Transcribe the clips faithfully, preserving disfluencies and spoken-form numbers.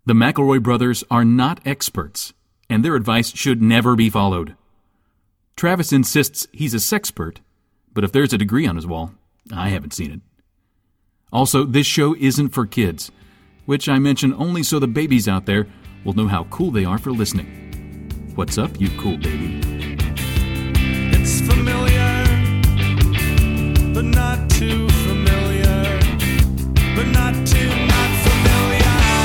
The McElroy brothers are not experts, and their advice should never be followed. Travis insists he's a sexpert, but if there's a degree on his wall, I haven't seen it. Also, this show isn't for kids, which I mention only so the babies out there will know how cool they are for listening. What's up, you cool baby? It's familiar, but not too familiar, but not too not familiar.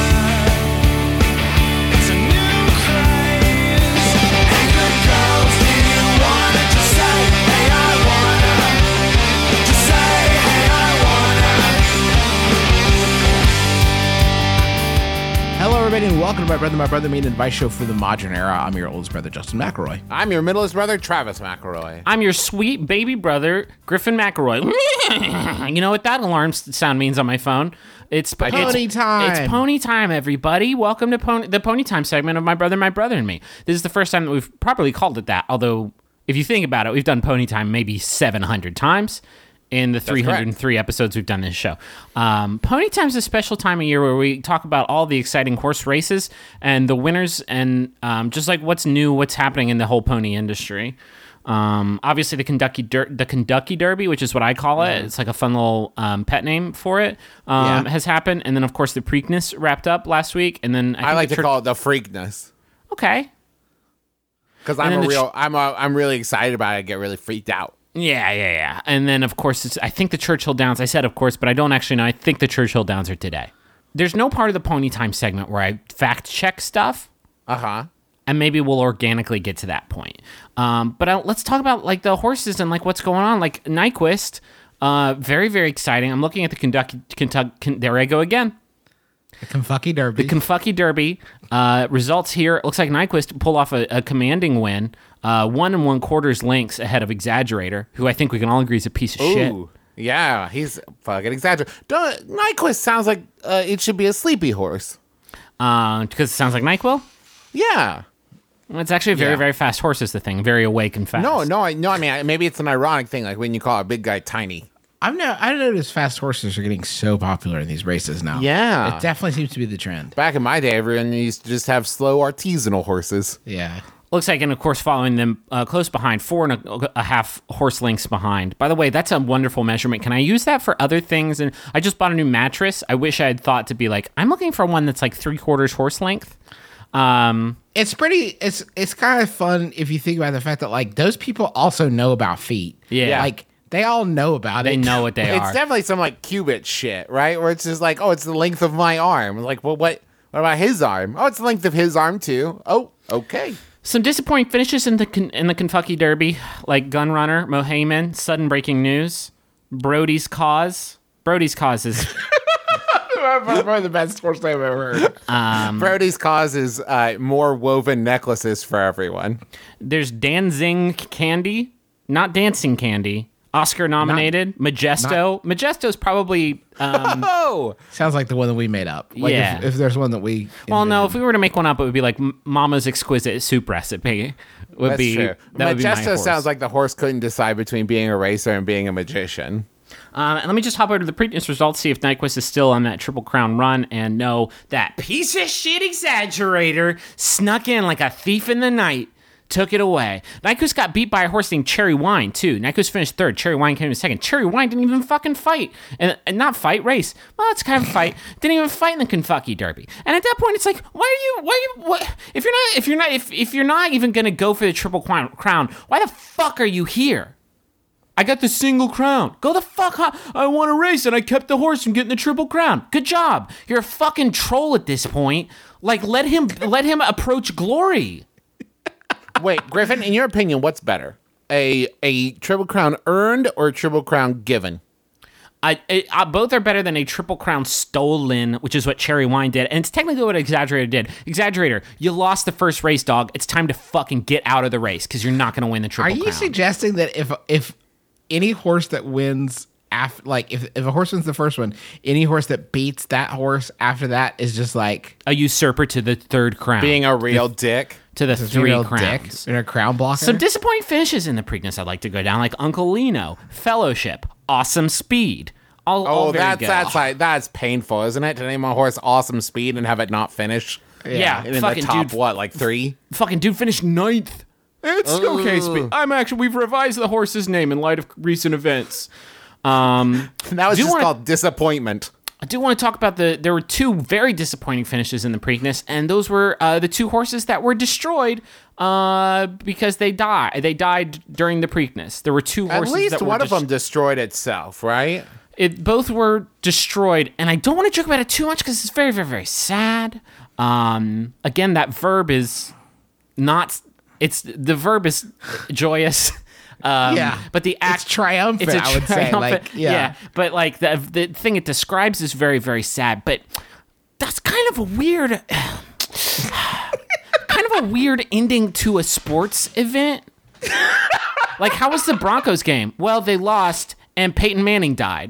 It's a new craze. Hey, good girls, do you wanna just say, hey, I wanna? Just say, hey, I wanna. Hello, everybody, and welcome to My Brother, My Brother, Me, an advice show for the modern era. I'm your oldest brother, Justin McElroy. I'm your middleest brother, Travis McElroy. I'm your sweet baby brother, Griffin McElroy. You know what that alarm sound means on my phone? It's Pony it's, time. It's pony time, everybody. Welcome to pony, the pony time segment of My Brother, My Brother, and Me. This is the first time that we've properly called it that, although if you think about it, we've done pony time maybe seven hundred times in the three hundred three episodes we've done this show. Um, pony time is a special time of year where we talk about all the exciting horse races and the winners and um, just like what's new, what's happening in the whole pony industry. Um, obviously, the Kentucky Der- the Kentucky Derby, which is what I call it, it's like a fun little um, pet name for it, um, Yeah. has happened. And then, of course, the Preakness wrapped up last week. And then I, I think like the to Church- call it the Freakness Okay. because And I'm then a the real. I'm a, I'm really excited about it. I get really freaked out. Yeah, yeah, yeah. And then, of course, it's, I think the Churchill Downs, I said, of course, but I don't actually know. I think the Churchill Downs are today. There's no part of the Pony Time segment where I fact check stuff. Uh huh. And maybe we'll organically get to that point. Um, but uh, let's talk about like the horses and like what's going on. Like Nyquist, uh, very, very exciting. I'm looking at the Kentucky, Kentucky, there I go again. The Kentucky Derby. The Kentucky Derby uh, results here. It looks like Nyquist pulled off a, a commanding win, uh, one and one quarters lengths ahead of Exaggerator, who I think we can all agree is a piece of shit. Ooh. Yeah, he's fucking exaggerated. Don't, Nyquist sounds like uh, it should be a sleepy horse. Uh, because it sounds like NyQuil. Yeah. Well, it's actually a very, Yeah. very fast horse is the thing. Very awake and fast. No, no, I no. I mean, I- maybe it's an ironic thing, like when you call a big guy tiny. I've no, I noticed fast horses are getting so popular in these races now. Yeah. It definitely seems to be the trend. Back in my day, everyone used to just have slow artisanal horses. Yeah. Looks like, and of course, following them uh, close behind, four and a, a half horse lengths behind. By the way, that's a wonderful measurement. Can I use that for other things? And I just bought a new mattress. I wish I had thought to be like, I'm looking for one that's like three quarters horse length. Um, It's pretty, it's it's kind of fun if you think about the fact that, like, those people also know about feet. Yeah. Like, they all know about they it. know what they It's are. definitely some like cubit shit, right? Where it's just like, oh, it's the length of my arm. Like, well, what? What about his arm? Oh, it's the length of his arm too. Oh, okay. Some disappointing finishes in the Ken- in the Kentucky Derby, like Gunrunner, Mohayman, sudden breaking news, Brody's Cause. Brody's Cause is Probably the best horse I've ever heard. Um, Brody's causes uh, more woven necklaces for everyone. there's Danzing Candy, not Dancing Candy. Oscar nominated, Majesto. Majesto's probably um, Oh, Sounds like the one that we made up. Like Yeah. If, if there's one that we. well, no. If we were to make one up, it would be like M- Mama's exquisite soup recipe. Would that's be true. that would be my Majesto horse. sounds like the horse couldn't decide between being a racer and being a magician. Um, and let me just hop over to the Preakness results, see if Nyquist is still on that Triple Crown run, and no, that piece of shit Exaggerator snuck in like a thief in the night, took it away. Nyquist got beat by a horse named Cherry Wine, too. Nyquist finished third. Cherry Wine came in second. Cherry Wine didn't even fucking fight. And, and not fight, race. Well, it's kind of a fight. Didn't even fight in the Kentucky Derby. And at that point, it's like, why are you, why are you, what? If you're not, if you're not, if, if you're not even gonna go for the Triple Crown, why the fuck are you here? I got the single crown. Go the fuck up. I won a race and I kept the horse from getting the Triple Crown. Good job. You're a fucking troll at this point. Like, let him let him approach glory. Wait, Griffin, in your opinion, what's better? A a triple crown earned or a triple crown given? I, I, I, both are better than a Triple Crown stolen, which is what Cherry Wine did. And it's technically what Exaggerator did. Exaggerator, you lost the first race, dog. It's time to fucking get out of the race because you're not going to win the Triple Are Crown. you suggesting that if if any horse that wins after, like, if, if a horse wins the first one, any horse that beats that horse after that is just like A usurper to the third crown. Being a real dick? to the a three real crowns. dick and a crown blocker? Some disappointing finishes in the Preakness I'd like to go down, like Uncle Lino, Fellowship, Awesome Speed, All, all Oh, very that's good. that's like that's painful, isn't it? To name a horse awesome speed and have it not finish. yeah. And in the Fucking top, dude, what, like three? fucking dude finished ninth. It's okay. Spe- I'm actually we've revised the horse's name in light of recent events. Um, That was Do you just wanna- called disappointment. I do want to talk about the. There were two very disappointing finishes in the Preakness, and those were uh, the two horses that were destroyed uh, because they died. They died during the Preakness. There were two At horses. least that were one of des- them destroyed itself, right? It both were destroyed, and I don't want to joke about it too much because it's very, very, very sad. Um, again, that verb is not. It's the verb is joyous. Um, Yeah. but the act It's triumphant, It's a I would say, triumphant- like, yeah. But like the the thing it describes is very, very sad. But that's kind of a weird, kind of a weird ending to a sports event. Like, how was the Broncos game? Well, they lost, and Peyton Manning died.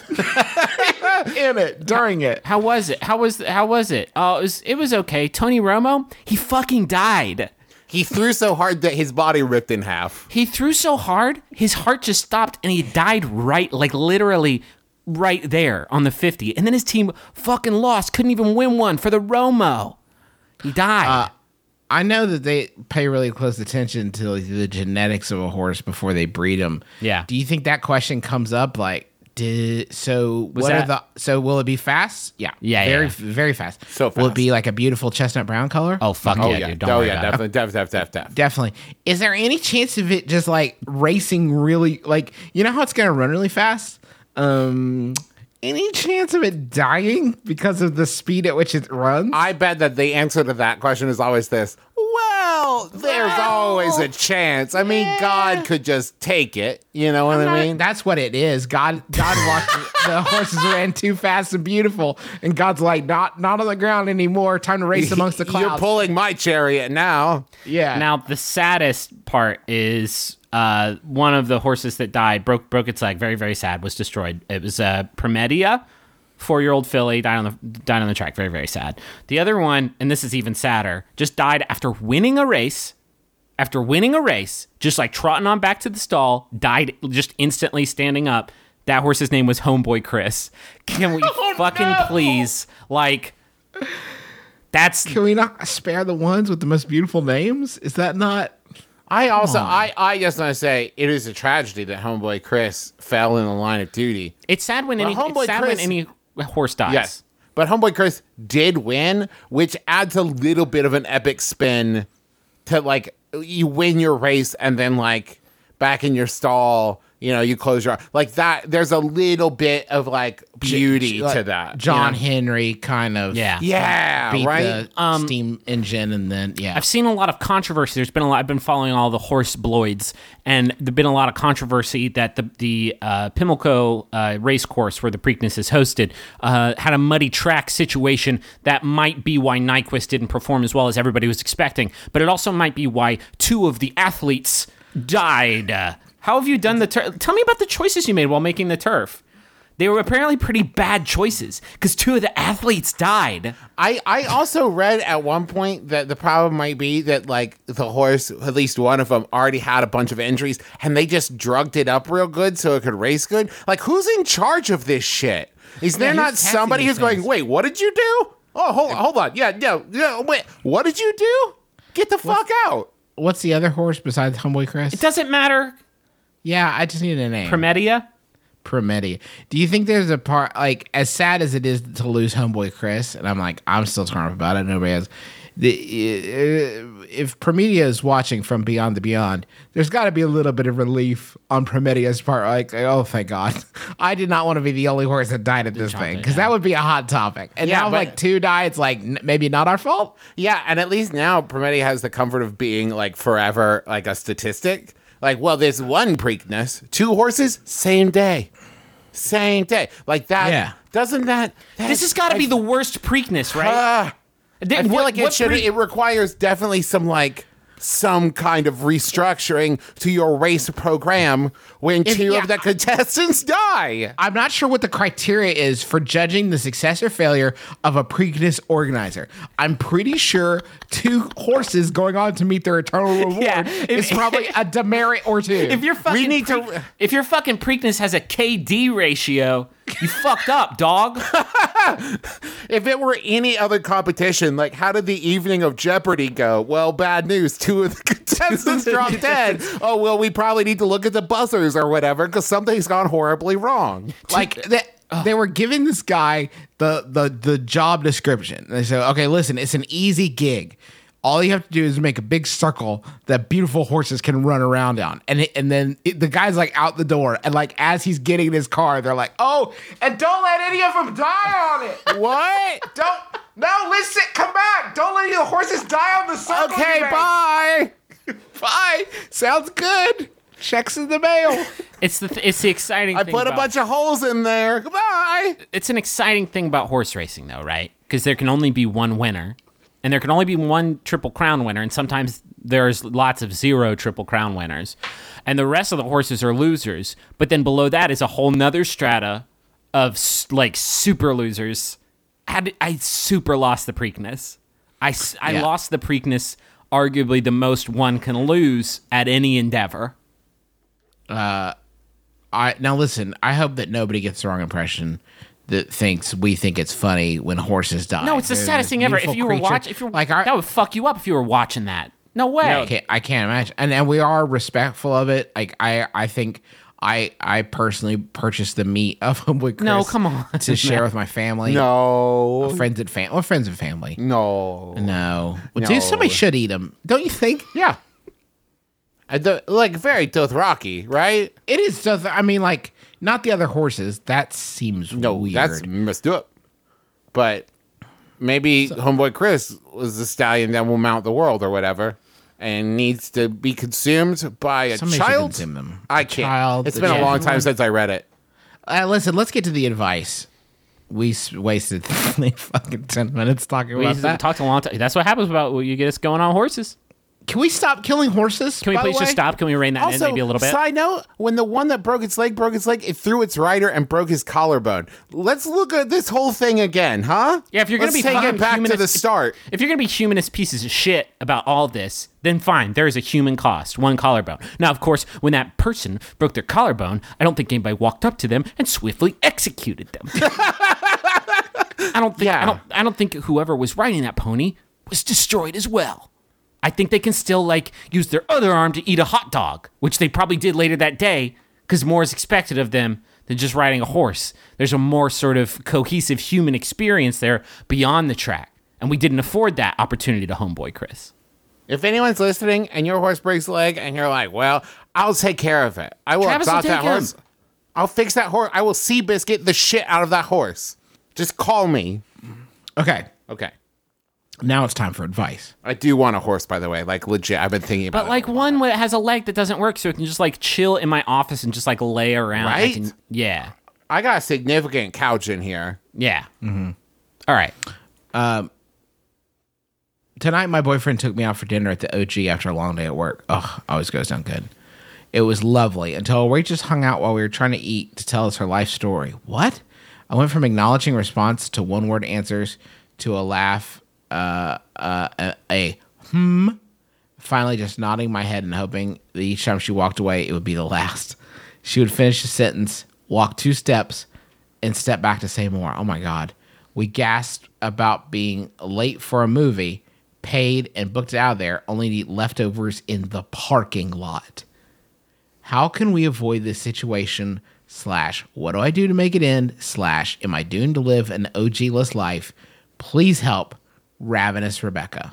In it, during it. How was it? How was how was it? Oh, it was it was okay. Tony Romo, he fucking died. He threw so hard that his body ripped in half. He threw so hard, his heart just stopped, and he died right, like literally right there on the fifty. And then his team fucking lost, couldn't even win one for the Romo. He died. I know that they pay really close attention to the genetics of a horse before they breed them. Yeah. Do you think that question comes up? Like, did so? what that- are the? So will it be fast? Yeah. Yeah, Very, yeah. very fast. So Will it fast. be like a beautiful chestnut brown color? oh fuck Oh yeah, yeah, dude! Don't oh worry yeah, about it. definitely, definitely, definitely, definitely. Definitely. Is there any chance of it just like racing really? Like, you know how it's gonna run really fast? Um, any chance of it dying because of the speed at which it runs? I bet that the answer to that question is always this. Well, there's Well, always a chance. I mean, God could just take it. You know what I mean? That's what it is. God, God walked. The horses ran too fast and beautiful, and God's like, not, not on the ground anymore. Time to race amongst the clouds. You're pulling my chariot now. yeah. Now the saddest part is uh, one of the horses that died broke broke its leg. Very very sad. Was destroyed. It was uh, Prometia, four year old filly died on the died on the track. Very very sad. The other one, and this is even sadder, just died after winning a race. After winning a race, just like trotting on back to the stall, died just instantly standing up. That horse's name was Homeboy Chris. Can we fucking please, like, that's Can we not spare the ones with the most beautiful names? Is that not? I also, I, I just want to say, it is a tragedy that Homeboy Chris fell in the line of duty. it's sad when Well, any Homeboy it's sad when Chris- any horse dies. Yes. But Homeboy Chris did win, which adds a little bit of an epic spin to, like, you win your race and then, like, back in your stall, you know, you close your eye. Like that, there's a little bit of, like, beauty Like to that. John you know? Henry kind of. Yeah. Yeah, Beat right? the steam engine and then yeah. I've seen a lot of controversy. There's been a lot. I've been following all the horse bloids, and there's been a lot of controversy that the the uh, Pimlico uh, race course where the Preakness is hosted uh, had a muddy track situation. That might be why Nyquist didn't perform as well as everybody was expecting, but it also might be why two of the athletes died. Uh, how have you done the turf? Tell me about the choices you made while making the turf. They were apparently pretty bad choices because two of the athletes died. I, I also read at one point that the problem might be that, like, the horse, at least one of them, already had a bunch of injuries and they just drugged it up real good so it could race good. Like, who's in charge of this shit? Is there who's not testing somebody these who's going, things? wait, what did you do? Oh, hold on, hold on. Yeah, yeah, yeah, wait, what did you do? Get the fuck out. What's the other horse besides Homeboy Chris? It doesn't matter. yeah, I just need a name. Prometia. Prometia. Do you think there's a part like as sad as it is to lose Homeboy Chris, and I'm like I'm still torn up about it. Nobody has. The, uh, if Prometia is watching from Beyond the Beyond, there's got to be a little bit of relief on Prometia's part. Like, oh, thank God, I did not want to be the only horse that died at this thing because that would be a hot topic. And Yeah, now, but- like two die, it's like n- maybe not our fault. Yeah, and at least now Prometia has the comfort of being, like, forever, like, a statistic. Like, well, there's one Preakness, two horses, same day. Same day. Like that. Yeah. Doesn't that. that This has got to be the worst Preakness, right? Ah. I feel what, like it what should. Pre- It requires definitely some, like, some kind of restructuring to your race program when If- two yeah. of the contestants die. I'm not sure what the criteria is for judging the success or failure of a Preakness organizer. I'm pretty sure two horses going on to meet their eternal reward Yeah, is if- probably a demerit or two. If your fucking need to- Pre- if your fucking Preakness has a K D ratio, you fucked up, dog. If it were any other competition, like how did the evening of Jeopardy go? Well, bad news. Two of the contestants dropped dead. Oh, well, we probably need to look at the buzzers or whatever because something's gone horribly wrong. like that they were giving this guy the the the job description. They said, okay, listen, it's an easy gig. All you have to do is make a big circle that beautiful horses can run around on. And it, and then it, the guy's like out the door. And like as he's getting in his car, they're like, oh, and don't let any of them die on it. What? Don't, no, listen, come back. Don't let any of the horses die on the circle. Okay, you made. bye. Bye. Sounds good. Checks in the mail. It's the th- it's the exciting. I thing put a about- bunch of holes in there. Goodbye. It's an exciting thing about horse racing, though, right? Because there can only be one winner, and there can only be one Triple Crown winner, and sometimes there's lots of zero Triple Crown winners, and the rest of the horses are losers. But then below that is a whole nother strata of s- like super losers. I, d- I super lost the Preakness. I, s- I Yeah. lost the Preakness, arguably the most one can lose at any endeavor. I now listen. I hope that nobody gets the wrong impression that thinks we think it's funny when horses die. No, it's the They're saddest this thing ever. If beautiful you were creature. watching, if you were like, our, that would fuck you up if you were watching that. No way. I can't, I can't imagine. And and we are respectful of it. Like I, I think I, I personally purchased the meat of them with Chris No, come on. to share with my family. No. friends and family. Well, friends and family. No. No, well, No. dude, somebody should eat them. Don't you think? Yeah. I do, like very Dothraki, right? It is. So th- I mean, like not the other horses. That seems No, weird. that's messed up. But maybe homeboy Chris was the stallion that will mount the world or whatever, and needs to be consumed by a Somebody should child. consume them. I A can't. child, it's a been a long gentleman. time since I read it. Uh, listen, let's get to the advice. We s- wasted fucking ten minutes talking We about that. talked a long time. That's what happens about what you get us going on horses. Can we stop killing horses? Can we by the please just way? stop? Can we rein that in Also, maybe a little bit? side note, when the one that broke its leg broke its leg, it threw its rider and broke his collarbone. Let's look at this whole thing again, huh? Yeah, if you're going to Let's be take fucking it back to humanist- the start. If, if you're going to be humanist pieces of shit about all this, then fine. There is a human cost, one collarbone. Now, of course, when that person broke their collarbone, I don't think anybody walked up to them and swiftly executed them. I don't think. Yeah. I don't. I don't think whoever was riding that pony was destroyed as well. I think they can still like use their other arm to eat a hot dog, which they probably did later that day because more is expected of them than just riding a horse. There's a more sort of cohesive human experience there beyond the track, and we didn't afford that opportunity to homeboy Chris. If anyone's listening and your horse breaks a leg and you're like, well, I'll take care of it. I will Travis will adopt that take him. horse. I'll fix that horse. I will sea biscuit the shit out of that horse. Just call me. Okay, Okay. now it's time for advice. I do want a horse, by the way. Like, legit. I've been thinking about But like it. one that has a leg that doesn't work, so it can just like chill in my office and just like lay around. I Right? can- yeah. I got a significant couch in here. Yeah. Mm-hmm. All right. Tonight, my boyfriend took me out for dinner at the O G after a long day at work. Oh, always goes down good. It was lovely until we just hung out while we were trying to eat to tell us her life story. What? I went from acknowledging response to one word answers to a laugh, uh, uh, a, a hmm, finally just nodding my head and hoping that each time she walked away, it would be the last. She would finish a sentence, walk two steps, and step back to say more. Oh my God. We gasped about being late for a movie, paid, and booked out of there, only to eat leftovers in the parking lot. How can we avoid this situation? Slash, what do I do to make it end? Slash, am I doomed to live an O G-less life? Please help, Ravenous Rebecca.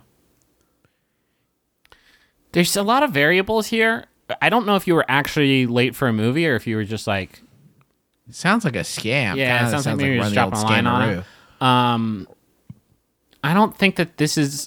There's a lot of variables here. I don't know if you were actually late for a movie or if you were just like, Sounds like a scam. yeah, Kinda it sounds, like maybe you're Run just the Old dropping a line on Scamaroo. it. Um, I don't think that this is.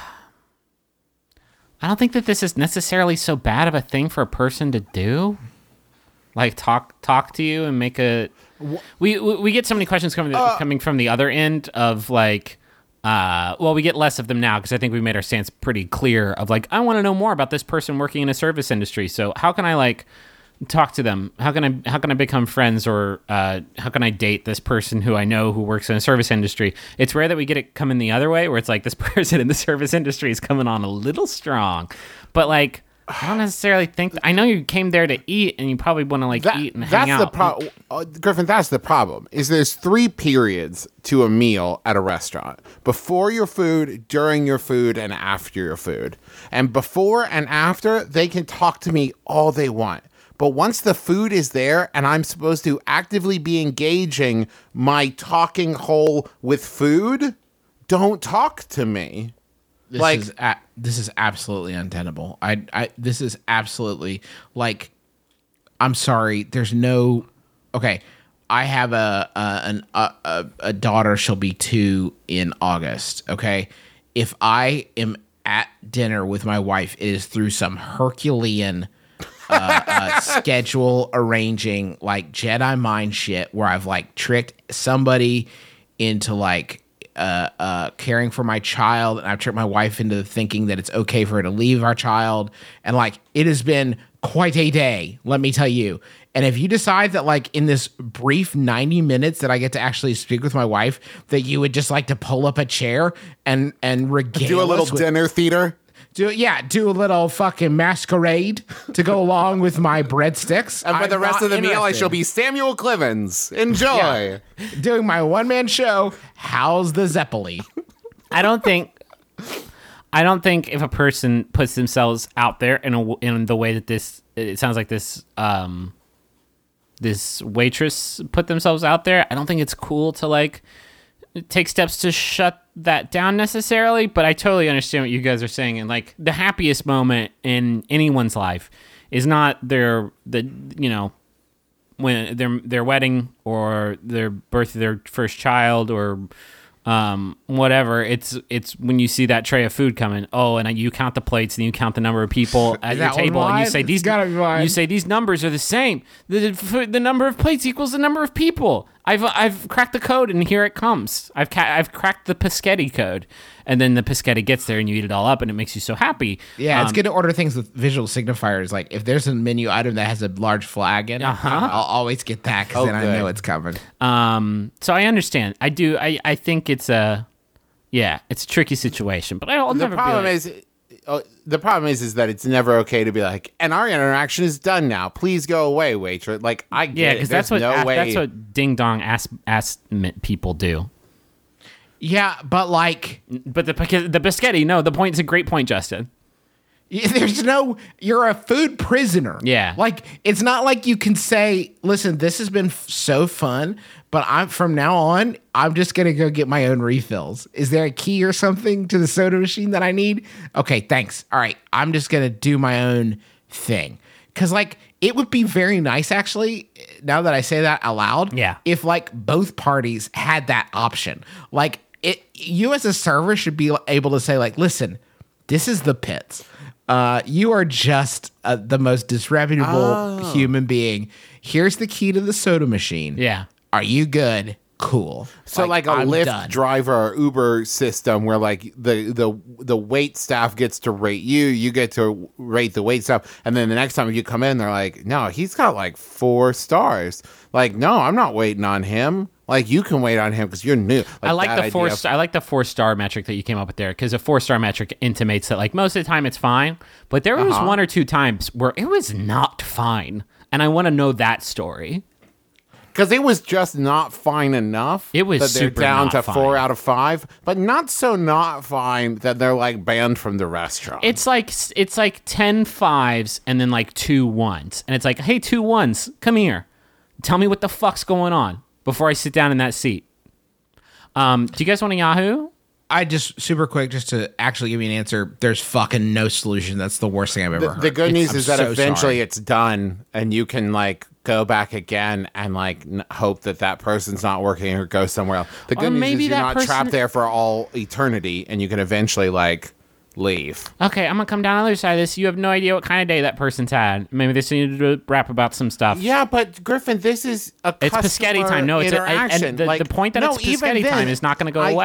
I don't think that this is necessarily so bad of a thing for a person to do. Like talk talk to you and make a. We we, we get so many questions coming Uh, coming from the other end of like, Uh, well, we get less of them now because I think we made our stance pretty clear of like, I want to know more about this person working in a service industry. So how can I like talk to them? How can I how can I become friends, or uh, how can I date this person who I know who works in a service industry? It's rare that we get it coming the other way, where it's like this person in the service industry is coming on a little strong, but like. I don't necessarily think. Th- I know you came there to eat, and you probably want to like That- eat and that's hang out. the problem, uh, Griffin. That's the problem. Is there's three periods to a meal at a restaurant: before your food, during your food, and after your food. And before and after, they can talk to me all they want. But once the food is there, and I'm supposed to actively be engaging my talking hole with food, don't talk to me. This Like- is a- this is absolutely untenable. I I this is absolutely like I'm sorry. There's no okay. I have a a an, a, a, a daughter. She'll be two in August. Okay, if I am at dinner with my wife, it is through some Herculean uh, uh, schedule arranging like Jedi mind shit where I've like tricked somebody into like uh, uh, caring for my child, and I've tricked my wife into thinking that it's okay for her to leave our child, and like it has been quite a day, let me tell you. And if you decide that like in this brief ninety minutes that I get to actually speak with my wife, that you would just like to pull up a chair and and regale Do a little us with- dinner theater. do yeah, do a little fucking masquerade to go along with my breadsticks. And for I'm the rest not of the meal, I interested. shall be Samuel Clevens. Enjoy. doing my one man show. How's the Zeppeli? I don't think. I don't think if a person puts themselves out there in a, in the way that this, it sounds like this, um, this waitress put themselves out there. I don't think it's cool to like take steps to shut that down necessarily. But I totally understand what you guys are saying. And like the happiest moment in anyone's life is not their the you know when their their wedding or their birth of their first child or um, whatever. It's it's when you see that tray of food coming. Oh, and you count the plates and you count the number of people at your that one table, and you mine? say It's these gotta be mine. you say these numbers are the same. The, the the number of plates equals the number of people. I've I've cracked the code, and here it comes. I've ca- I've cracked the Pescetti code, and then the Pescetti gets there, and you eat it all up, and it makes you so happy. Yeah, it's Um, good to order things with visual signifiers. Like if there's a menu item that has a large flag in it, Uh-huh. I'll always get that because Oh, then I good. know it's coming. Um, so I understand. I do. I, I think it's a, yeah, it's a tricky situation. But I'll The never problem be like, is, uh, the problem is, is that it's never okay to be like, and our interaction is done now. Please go away, waitress. Like I get yeah, it. because There's that's what no a- way. that's what ding dong ass ass m- people do. Yeah, but like But the because the biscotti, no, the point is a great point, Justin. y- there's no, you're a food prisoner. Yeah. Like it's not like you can say, listen, this has been f- so fun, but I'm from now on, I'm just going to go get my own refills. Is there a key or something to the soda machine that I need? Okay, thanks. All right, I'm just going to do my own thing. Cuz like it would be very nice actually, now that I say that out loud, Yeah. if like both parties had that option. Like it you as a server should be able to say like, listen, this is the pits. Uh, you are just uh, the most disreputable human being. Here's the key to the soda machine. Yeah. Are you good? Cool. So like, a I'm Lyft done. driver or Uber system where like the the the wait staff gets to rate you, you get to rate the wait staff, and then the next time you come in, they're like, no, he's got like four stars. Like, no, I'm not waiting on him. Like, you can wait on him because you're new. I like that the four. idea. Star, I like the four star metric that you came up with there, because a four star metric intimates that like most of the time it's fine, but there was Uh-huh. one or two times where it was not fine, and I want to know that story. Because it was just not fine enough. It was that they're super down not to four fine. out of five, but not so not fine that they're like banned from the restaurant. It's like it's like ten fives and then like two ones, and it's like, hey, two ones, come here, tell me what the fuck's going on before I sit down in that seat. Um, do you guys want a Yahoo? I just super quick just to actually give you an answer. There's fucking no solution. That's the worst thing I've ever the, heard. the good news I'm is that so eventually sorry. it's done, and you can like go back again and like n- hope that that person's not working or go somewhere else. The Or good news maybe is you're that not person- trapped there for all eternity, and you can eventually like leave. Okay, I'm gonna come down the other side of this. You have no idea what kind of day that person's had. Maybe they still need to rap about some stuff. Yeah, but Griffin, this is a It's customer Pescetti time. No, it's a, interaction. and the, like, the point that no, it's even Pescetti then, time is not going to go I- away.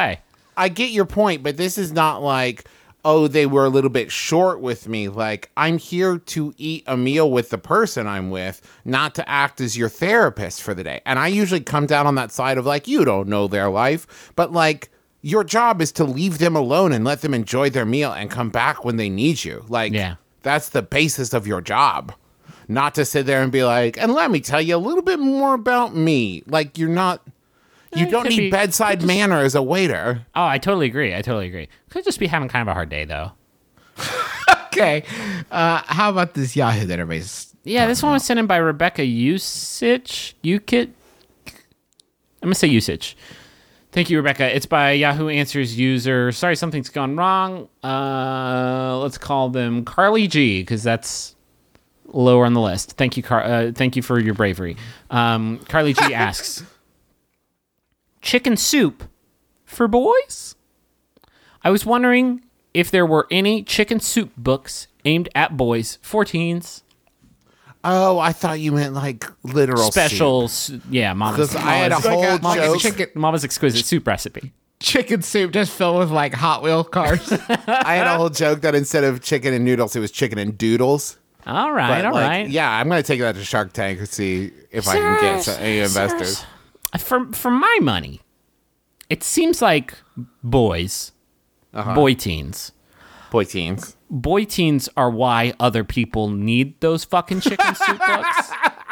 I get your point, but this is not like, oh, they were a little bit short with me. Like, I'm here to eat a meal with the person I'm with, not to act as your therapist for the day. And I usually come down on that side of like, you don't know their life, but like, your job is to leave them alone and let them enjoy their meal and come back when they need you. Like, Yeah. that's the basis of your job. Not to sit there and be like, and let me tell you a little bit more about me. Like, you're not, you it don't could need be- bedside manner as a waiter. Oh, I totally agree. I totally agree. Could just be having kind of a hard day, though. Okay. Uh, how about this Yahoo that everybody's... Yeah, this one was sent in by Rebecca Usage. Ukit? I'm going to say Usage. Thank you, Rebecca. It's by Yahoo Answers user. Sorry, something's gone wrong. Uh, let's call them Carly G, because that's lower on the list. Thank you, Car- uh, thank you for your bravery. Um, Carly G asks, chicken soup for boys? I was wondering if there were any chicken soup books aimed at boys for teens. Oh, I thought you meant like literal Special, s- yeah, Mama's, Because I had a Mama's, whole like a- like a joke. chicken- Mama's exquisite soup recipe. Chicken soup just filled with like Hot Wheel cars. I had a whole joke that instead of chicken and noodles, it was chicken and doodles. All right, But, all like, right. Yeah, I'm going to take that to Shark Tank and see if I can get some, any investors. For for my money, it seems like boys, Uh-huh. boy teens, Boy teens. boy teens are why other people need those fucking chicken soup books.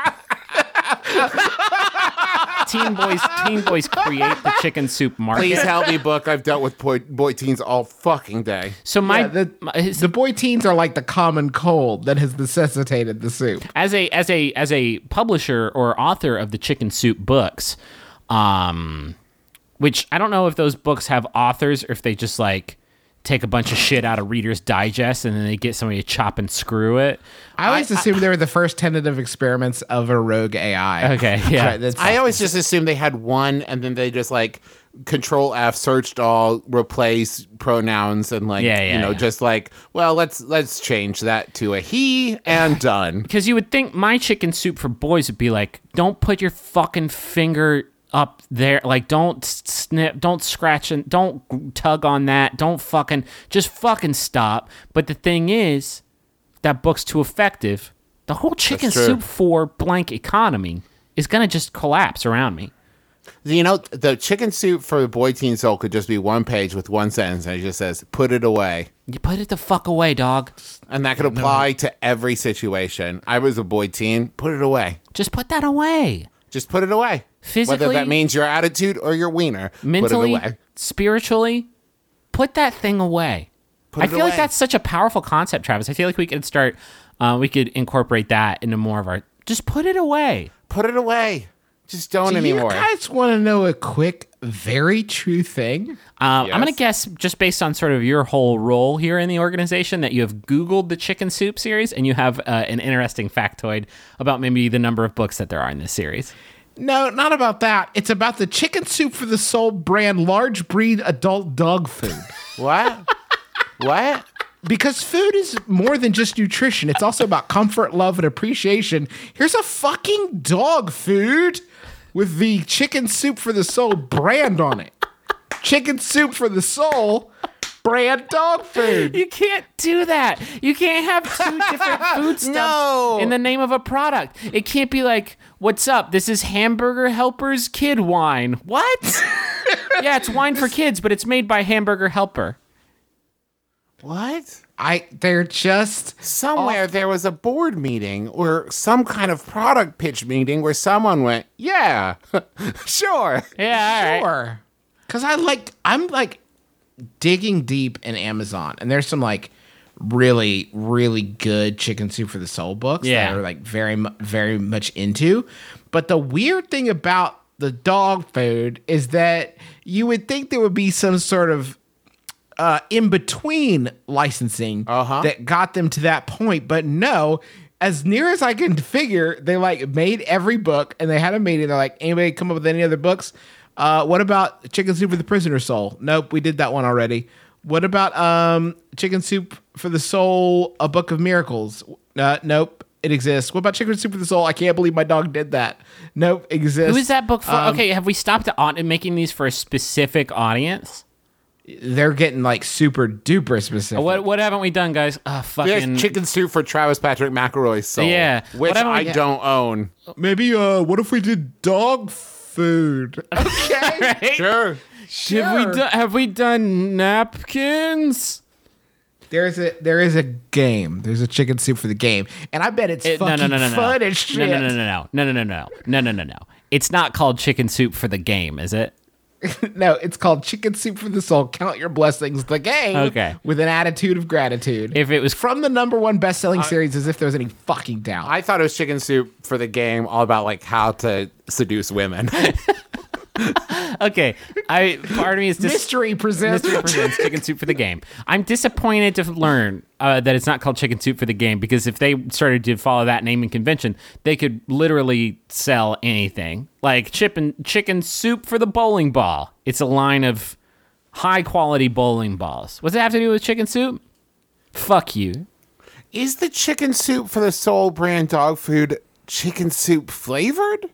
teen boys, teen boys create the chicken soup market. Please help me, book. I've dealt with boy, boy teens all fucking day. So my, Yeah, the- my his- The boy teens are like the common cold that has necessitated the soup. as a as a as a publisher or author of the chicken soup books, um, which I don't know if those books have authors or if they just like take a bunch of shit out of Reader's Digest and then they get somebody to chop and screw it. I always assumed they were the first tentative experiments of a rogue A I. Okay, yeah. Right, that's- I always just assumed they had one, and then they just like control F, searched all, replace pronouns, and like Yeah, yeah, you know, yeah. just like, well, let's let's change that to a he and done. Because you would think my chicken soup for boys would be like, don't put your fucking finger up there, like don't snip, don't scratch, and don't tug on that, don't fucking, just fucking stop. But the thing is, that book's too effective. The whole chicken true. soup for blank economy is gonna just collapse around me. You know, the chicken soup for the boy teen soul could just be one page with one sentence, and it just says, "Put it away." You put it the fuck away, dog. And that could apply to every situation. I was a boy teen. Put it away. Just put that away. Just put it away. Physically- Whether that means your attitude or your wiener. Mentally, put it away. spiritually, put that thing away. Put I it feel like away. that's such a powerful concept, Travis. I feel like we could start, uh, we could incorporate that into more of our. Just put it away. Put it away. Just don't Do anymore. you guys want to know a quick, very true thing? Um, I'm gonna Yes. guess, just based on sort of your whole role here in the organization, that you have Googled the Chicken Soup series and you have uh, an interesting factoid about maybe the number of books that there are in this series. No, not about that. It's about the Chicken Soup for the Soul brand large breed adult dog food. What? What? Because food is more than just nutrition. It's also about comfort, love, and appreciation. Here's a fucking dog food with the Chicken Soup for the Soul brand on it. Chicken Soup for the Soul brand dog food. You can't do that. You can't have two different food stuffs No. in the name of a product. It can't be like, what's up? This is Hamburger Helper's kid wine. What? Yeah, it's wine for kids, but it's made by Hamburger Helper. What? I they're just Somewhere there was a board meeting or some kind of product pitch meeting where someone went, yeah, sure. Yeah, all right. sure. Cause I like I'm like digging deep in Amazon and there's some like really, really good Chicken Soup for the Soul books Yeah. that are like very, mu- very much into. But the weird thing about the dog food is that you would think there would be some sort of uh, in between licensing Uh-huh. that got them to that point. But no, as near as I can figure, they like made every book and they had a meeting. They're like, anybody come up with any other books? Uh, what about Chicken Soup for the Prisoner's Soul? Nope, we did that one already. What about um, Chicken Soup for the Soul, A Book of Miracles? Uh, nope, it exists. What about Chicken Soup for the Soul? I can't believe my dog did that. Nope, exists. Who is that book for? Um, Okay, have we stopped on making these for a specific audience? they're getting like super duper specific. What what haven't we done, guys? Uh, fucking There's chicken soup for Travis Patrick McElroy's soul. Yeah. Which What haven't I we- don't own. Maybe uh, what if we did dog food? Okay, Right? Sure. Have we done? Have we done napkins? There's a there is a game. There's a chicken soup for the game, and I bet it's It- fucking no, no, no, no, fun no. as shit. No, no, no, no, no, no, no, no, no, no, no, no, no. It's not called chicken soup for the game, is it? No, it's called Chicken Soup for the Soul. Count your blessings. The game. Okay. With an attitude of gratitude. If it was From the number one best-selling series, as if there was any fucking doubt. I thought it was chicken soup for the game, all about like how to seduce women. okay, I part of me is dis- Mystery presents. Mystery presents chicken soup for the game. I'm disappointed to learn uh, that it's not called chicken soup for the game because if they started to follow that naming convention, they could literally sell anything like chip and chicken soup for the bowling ball. It's a line of high quality bowling balls. What's it have to do with chicken soup? Fuck you. Is the chicken soup for the soul brand dog food chicken soup flavored?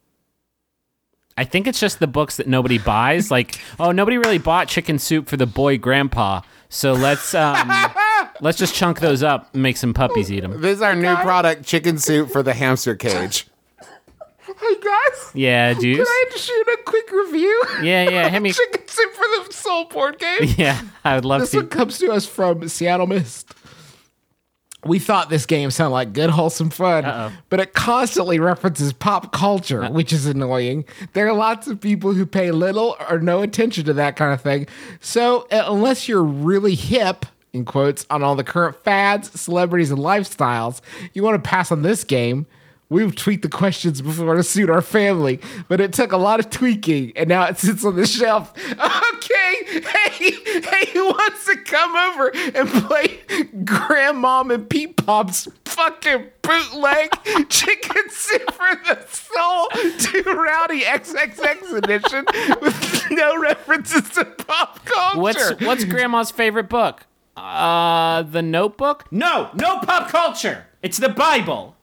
I think it's just the books that nobody buys. Like, oh, nobody really bought chicken soup for the boy grandpa, so let's um, let's just chunk those up and make some puppies eat them. This is our new product, chicken soup for the hamster cage. Hey guys, Yeah, can juice. I shoot a quick review? Yeah, yeah. Hit me. Chicken Soup for the Soul board game. Yeah, I would love This to. one comes to us from Seattle Mist. We thought this game sounded like good, wholesome fun, Uh-oh. but it constantly references pop culture, which is annoying. There are lots of people who pay little or no attention to that kind of thing. So, uh, unless you're really hip, in quotes, on all the current fads, celebrities, and lifestyles, you want to pass on this game. We've tweaked the questions before to suit our family, but it took a lot of tweaking, and now it sits on the shelf. Okay, hey, hey, who wants to come over and play Grandmom and Pete Pop's fucking bootleg chicken soup for the soul to Rowdy X X X edition with no references to pop culture? What's what's Grandma's favorite book? Uh, The Notebook? No, no pop culture. It's the Bible.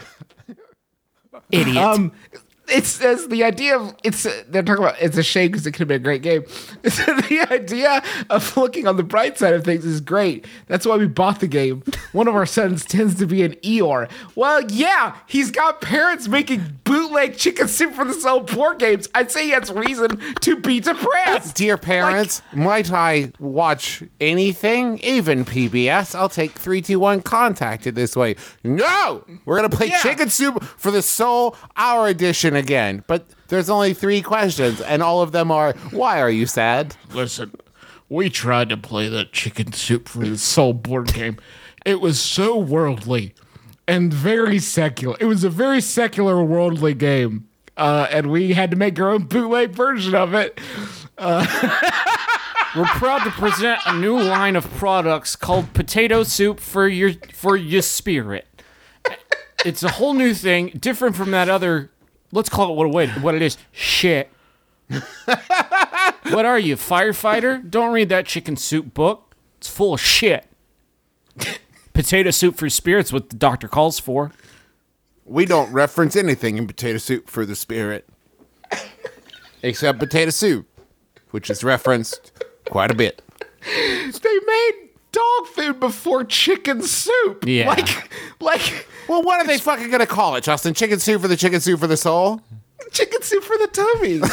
Idiot. Um, it says the idea of it's they're talking about it's a shame because it could have been a great game. The idea of looking on the bright side of things is great. That's why we bought the game. One of our sons tends to be an Eeyore. Well, yeah, he's got parents making bootleg chicken soup for the soul board games. I'd say he has reason to be depressed. Dear parents, might I watch anything, even P B S? I'll take three two one contacted this way. No! We're going to play Yeah. Chicken Soup for the Soul, our edition again. But there's only three questions, and all of them are, why are you sad? Listen, we tried to play the chicken soup for the soul board game. It was so worldly and very secular. It was a very secular, worldly game. Uh, and we had to make our own bootleg version of it. We're proud to present a new line of products called potato soup for your for your spirit. It's a whole new thing, different from that other. Let's call it what it, what it is. Shit. What are you, firefighter? Don't read that chicken soup book. It's full of shit. Potato soup for spirits, what the doctor calls for. We don't reference anything in Potato Soup for the Spirit. Except potato soup, which is referenced quite a bit. They made dog food before chicken soup. Yeah. Like, like Well, what are they fucking going to call it, Justin? Chicken Soup for the Chicken Soup for the Soul? chicken soup for the tummies.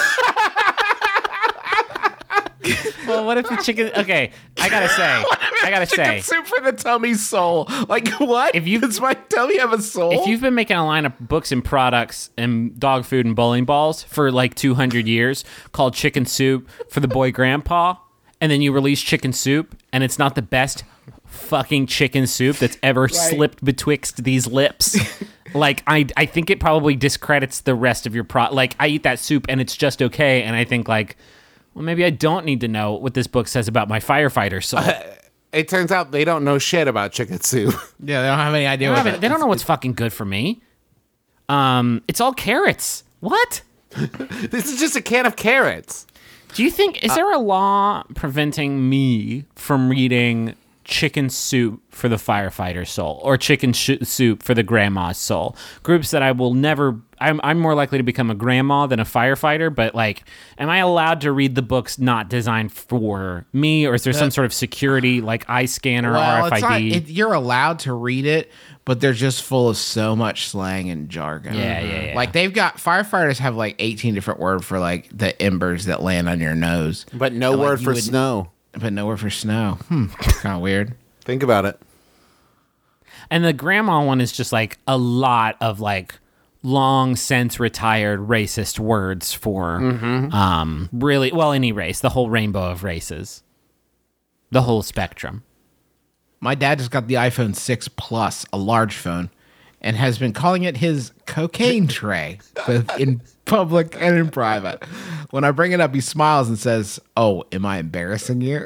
Well, what if the chicken? Okay, I gotta say, I gotta chicken say, soup for the tummy soul. Like, what? If you- Does my tummy have a soul? if you've been making a line of books and products and dog food and bowling balls for like two hundred years called Chicken Soup for the Boy Grandpa, and then you release Chicken Soup and it's not the best fucking chicken soup that's ever slipped betwixt these lips. Like, I I think it probably discredits the rest of your pro. Like, I eat that soup and it's just okay, and I think like, well, maybe I don't need to know what this book says about my firefighter soul. It turns out they don't know shit about chicken soup. yeah, they don't have any idea They what don't, have it- they don't know what's fucking good for me. Um, it's all carrots. What? This is just a can of carrots. Do you think is there a law preventing me from reading chicken soup for the firefighter's soul, or chicken sh- soup for the grandma's soul. Groups that I will never. I'm I'm more likely to become a grandma than a firefighter. But like, am I allowed to read the books not designed for me, or is there some sort of security like eye scanner, Well, R F I D? it's not, it, you're allowed to read it, but they're just full of so much slang and jargon. Yeah, yeah, yeah. Like they've got firefighters have like eighteen different words for like the embers that land on your nose, But no And, like, word you for would- snow. but no word for snow. Hmm, kind of weird. Think about it. And the grandma one is just like a lot of like long since retired racist words for um really well any race, the whole rainbow of races, the whole spectrum. My dad just got the iPhone six Plus, a large phone, and has been calling it his cocaine tray, both in public and in private. When I bring it up, he smiles and says, "Oh, am I embarrassing you?"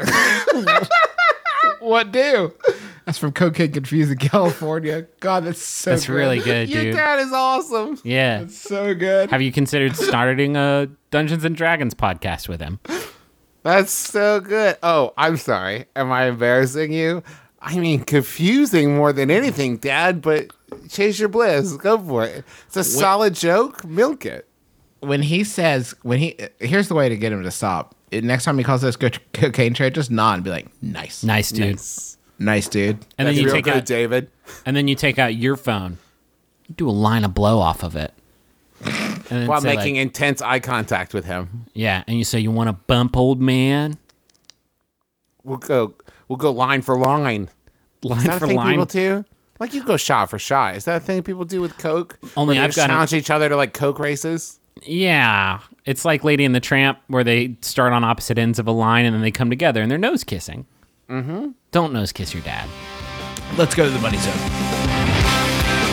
What do? That's from Cocaine Confused in California. God, that's so That's good. really good, Your dude. dad is awesome. Yeah. So good. Have you considered starting a Dungeons and Dragons podcast with him? That's so good. Oh, I'm sorry. Am I embarrassing you? I mean, confusing more than anything, Dad, but chase your bliss. Go for it. It's a solid joke. Milk it. When he says, when he, here's the way to get him to stop. Next time he calls us co- cocaine tray, just nod and be like, nice. Nice, dude. Nice. Nice, dude. And then That's you real take good, out David. and then you take out your phone. You do a line of blow off of it. And then While say, making like, intense eye contact with him. yeah, and you say you want to bump old man? We'll go we'll go line for line. Line Is that for a thing line. people do? Like you go shot for shot. Is that a thing people do with Coke? Only Where they I've got challenge each other to like Coke races? Yeah, it's like Lady and the Tramp, where they start on opposite ends of a line and then they come together and they're nose kissing. Mm-hmm. Don't nose kiss your dad. Let's go to the money zone.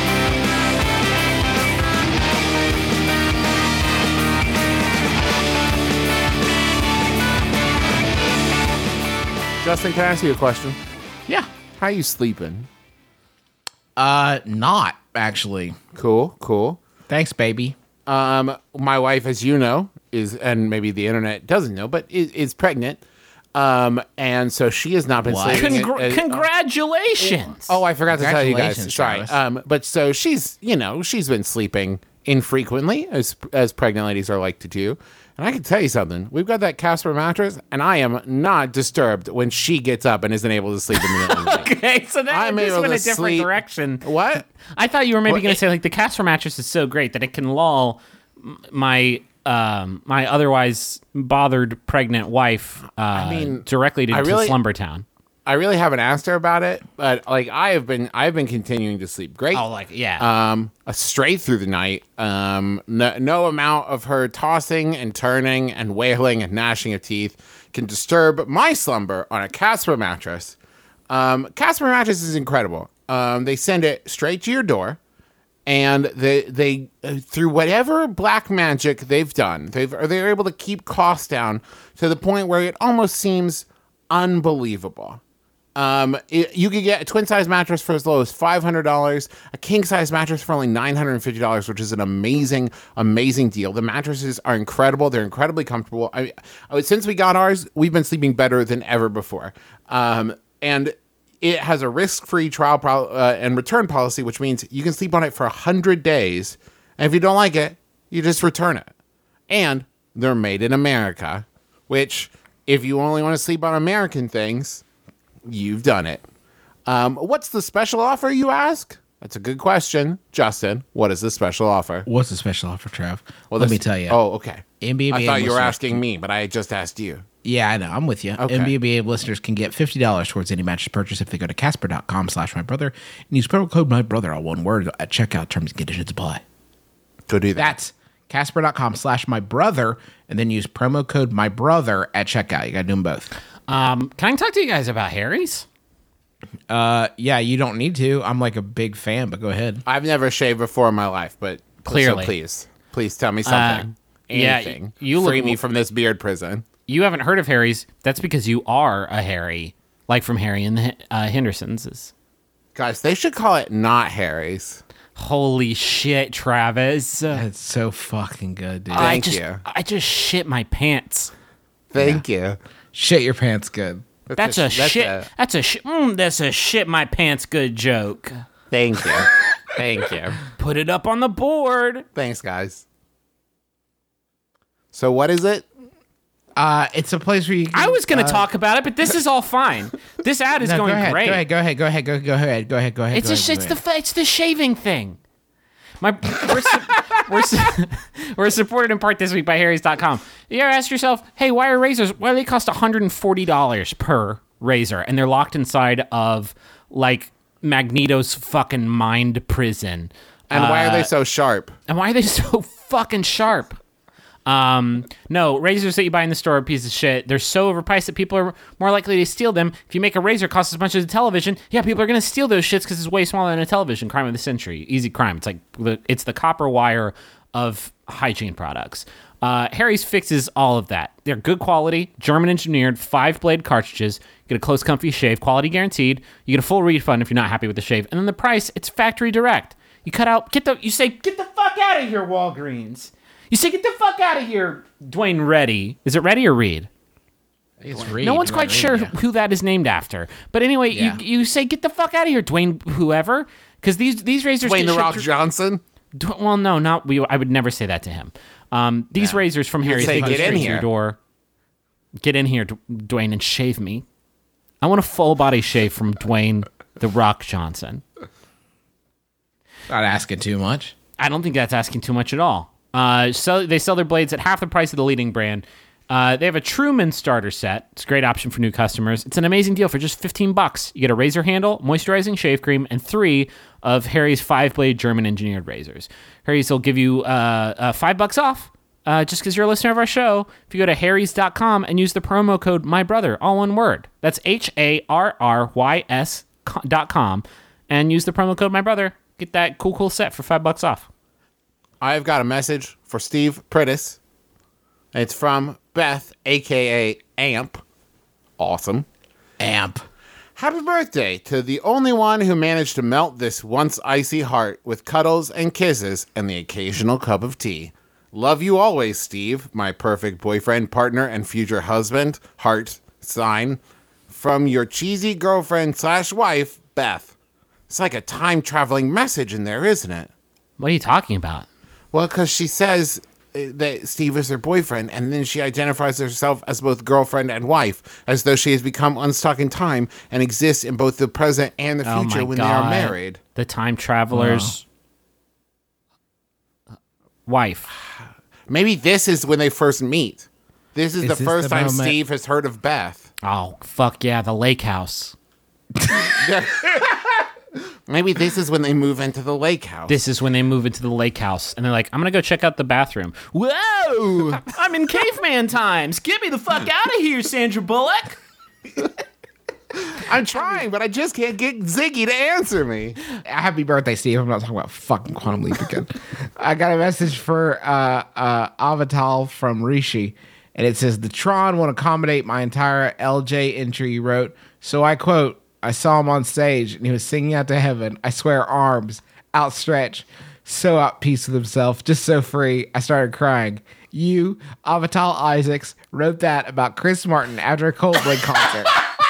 Justin, can I ask you a question? Yeah. How you sleeping? Uh, not actually. Cool, cool. Thanks, baby. Um, my wife, as you know, is, and maybe the internet doesn't know, but is, is pregnant. Um, and so she has not been What? sleeping. Congra- uh, congratulations! Oh, I forgot to tell you guys. Congratulations, Sorry. Travis. Um, but so she's, you know, she's been sleeping infrequently, as as pregnant ladies are like to do. And I can tell you something. We've got that Casper mattress, and I am not disturbed when she gets up and isn't able to sleep in the middle of the night. Okay, so that I'm this able went a to different sleep. direction. What? I thought you were maybe Well, going it- to say like the Casper mattress is so great that it can lull m- my um my otherwise bothered pregnant wife uh mean, directly to, I really- to Slumber Town. I really haven't asked her about it, but like I have been, I've been continuing to sleep great. Oh, like yeah. um, uh, straight through the night. Um, no, no amount of her tossing and turning and wailing and gnashing of teeth can disturb my slumber on a Casper mattress. Um, Casper mattress is incredible. Um, they send it straight to your door, and they they uh, through whatever black magic they've done, they've they're able to keep costs down to the point where it almost seems unbelievable. Um, it, you could get a twin size mattress for as low as five hundred dollars, a king size mattress for only nine hundred fifty dollars, which is an amazing, amazing deal. The mattresses are incredible. They're incredibly comfortable. I, I since we got ours, we've been sleeping better than ever before. Um, and it has a risk free trial pro- uh, and return policy, which means you can sleep on it for one hundred days. And if you don't like it, you just return it. And they're made in America, which if you only want to sleep on American things, you've done it. Um, what's the special offer, you ask? That's a good question. Justin, what is the special offer? What's the special offer, Trav? Well, Let this- me tell you. Oh, okay. N B A I thought you were listeners- asking me, but I just asked you. Yeah, I know. I'm with you. Okay. N B A listeners can get fifty dollars towards any mattress purchase if they go to Casper.com slash my brother and use promo code my brother, all one word, at checkout. Terms and conditions apply. Go do that. That's Casper.com slash my brother, and then use promo code my brother at checkout. You got to do them both. Um, can I talk to you guys about Harry's? Uh, yeah, you don't need to. I'm like a big fan, but go ahead. I've never shaved before in my life, but Clearly. so please, please tell me something. yeah, Anything. you look- Free me from this beard prison. You haven't heard of Harry's. That's because you are a Harry, like from Harry and the uh, Hendersons. Guys, they should call it not Harry's. Holy shit, Travis! It's so fucking good, dude. I Thank just, you. I just shit my pants. Thank you. Shit your pants good. That's, a- a, that's shit. a- that's a shit. Mm, that's a shit my pants good joke. Thank you. Thank you. Put it up on the board. Thanks, guys. So what is it? Uh, it's a place where you. Can, I was going to uh, talk about it, but this is all fine. This ad is No, going go ahead, great. Go ahead. Go ahead. Go ahead. Go go ahead. Go ahead. Go ahead. It's go a, ahead, it's go the ahead. fa- it's the shaving thing. My we're su- we're, su- we're supported in part this week by Harry's dot com. You ever ask yourself, hey, why are razors? Why do they cost one hundred forty dollars per razor, and they're locked inside of like Magneto's fucking mind prison? And why are Uh, they so sharp? And why are they so fucking sharp? Um, no, razors that you buy in the store are a piece of shit. They're so overpriced that people are more likely to steal them. If you make a razor cost as much as a television, yeah, people are going to steal those shits because it's way smaller than a television. Crime of the century. Easy crime. It's like the, it's the copper wire of hygiene products. Uh, Harry's fixes all of that. They're good quality, German engineered, five blade cartridges. You get a close, comfy shave, quality guaranteed. You get a full refund if you're not happy with the shave. And then the price, it's factory direct. You cut out, get the, you say, get the fuck out of here, Walgreens. You say, get the fuck out of here, Dwayne Reddy. Is it Reddy or Reed? It's Reed. No one's Dwayne quite Reed, sure yeah. who that is named after. But anyway, Yeah. you you say, get the fuck out of here, Dwayne whoever. Because these, these razors... Dwayne get the shipped Rock through- Johnson? Dw- Well, no, not we. I would never say that to him. Um, these razors from Harry's say, they go "Get in straight to here." your door. Get in here, D- Dwayne, and shave me. I want a full body shave from Dwayne the Rock Johnson. Not asking too much. I don't think that's asking too much at all. Uh, so they sell their blades at half the price of the leading brand. Uh, they have a Truman starter set. It's a great option for new customers. It's an amazing deal for just fifteen bucks. You get a razor handle, moisturizing shave cream, and three of Harry's five-blade German-engineered razors. Harry's will give you uh, uh, five bucks off uh, just because you're a listener of our show. If you go to harrys dot com and use the promo code MyBrother, all one word. That's H A R R Y S dot com, and use the promo code MyBrother. Get that cool, cool set for five bucks off. I've got a message for Steve Prittis. It's from Beth, a k a. Amp. Awesome. Amp. Happy birthday to the only one who managed to melt this once icy heart with cuddles and kisses and the occasional cup of tea. Love you always, Steve, my perfect boyfriend, partner, and future husband. Heart sign. From your cheesy girlfriend slash wife, Beth. It's like a time-traveling message in there, isn't it? What are you talking about? Well, because she says uh, that Steve is her boyfriend, and then she identifies herself as both girlfriend and wife, as though she has become unstuck in time and exists in both the present and the Oh future my when God. they are married. The time traveler's wife. Maybe this is when they first meet. This is, Is the this first the time moment- Steve has heard of Beth. Oh, fuck yeah, the lake house. Maybe this is when they move into the lake house. This is when they move into the lake house and they're like, I'm going to go check out the bathroom. Whoa! I'm in caveman times. Get me the fuck out of here, Sandra Bullock. I'm trying, but I just can't get Ziggy to answer me. Happy birthday, Steve. I'm not talking about fucking Quantum Leap again. I got a message for uh, uh, Avatal from Rishi, and it says, the Tron won't accommodate my entire L J entry you wrote, so I quote, I saw him on stage, and he was singing out to heaven. I swear, arms outstretched, so at peace with himself, just so free. I started crying. You, Avatal Isaacs, wrote that about Chris Martin after a Coldplay concert.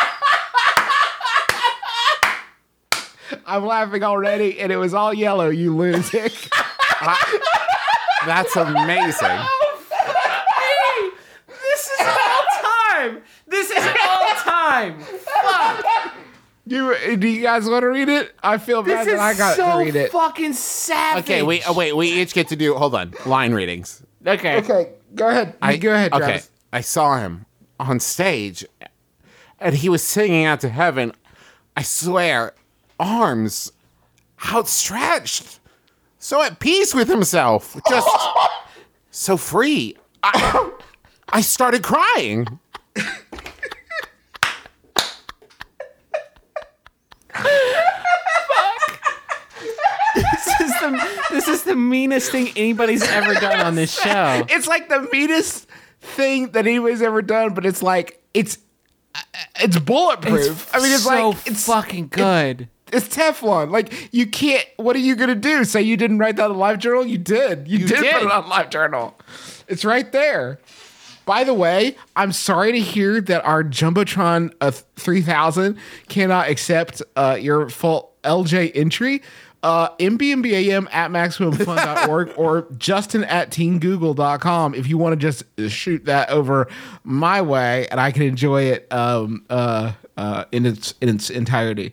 I'm laughing already, and it was all yellow, you lunatic. That's amazing. Hey, this is all time. This is all time. Fuck. You, do you guys want to read it? I feel bad This that I is got so to read it. fucking savage. Okay, wait, oh, wait, we each get to do, hold on, line readings. Okay. Okay, go ahead. I, go ahead, Okay, Travis. I saw him on stage, and he was singing out to heaven. I swear, arms outstretched, so at peace with himself, just so free. I, I started crying. This is the this is the meanest thing anybody's ever done on this show. It's like the meanest thing that anybody's ever done, but it's like it's it's bulletproof. I mean, it's so like it's fucking good. it's Teflon. Like you can't. What are you gonna do? Say you didn't write that on Live Journal? You did. You, did, did. put it on Live Journal. It's right there. By the way, I'm sorry to hear that our Jumbotron uh, three thousand cannot accept uh, your full L J entry. Uh, M B M B A M at maximum fun dot org or Justin at teen google dot com if you want to just shoot that over my way and I can enjoy it um, uh, uh, in its in its entirety.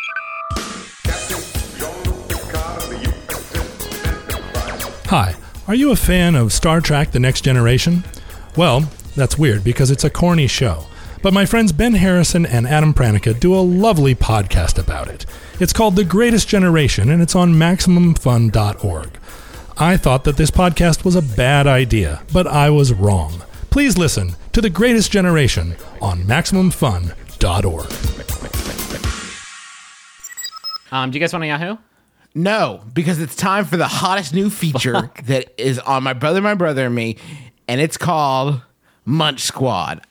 Hi, are you a fan of Star Trek The Next Generation? Well, that's weird because it's a corny show. But my friends Ben Harrison and Adam Pranica do a lovely podcast about it. It's called The Greatest Generation, and it's on maximum fun dot org. I thought that this podcast was a bad idea, but I was wrong. Please listen to The Greatest Generation on maximum fun dot org. Um, do you guys want a Yahoo? No, because it's time for the hottest new feature that is on My Brother, My Brother, and Me, and it's called Munch Squad.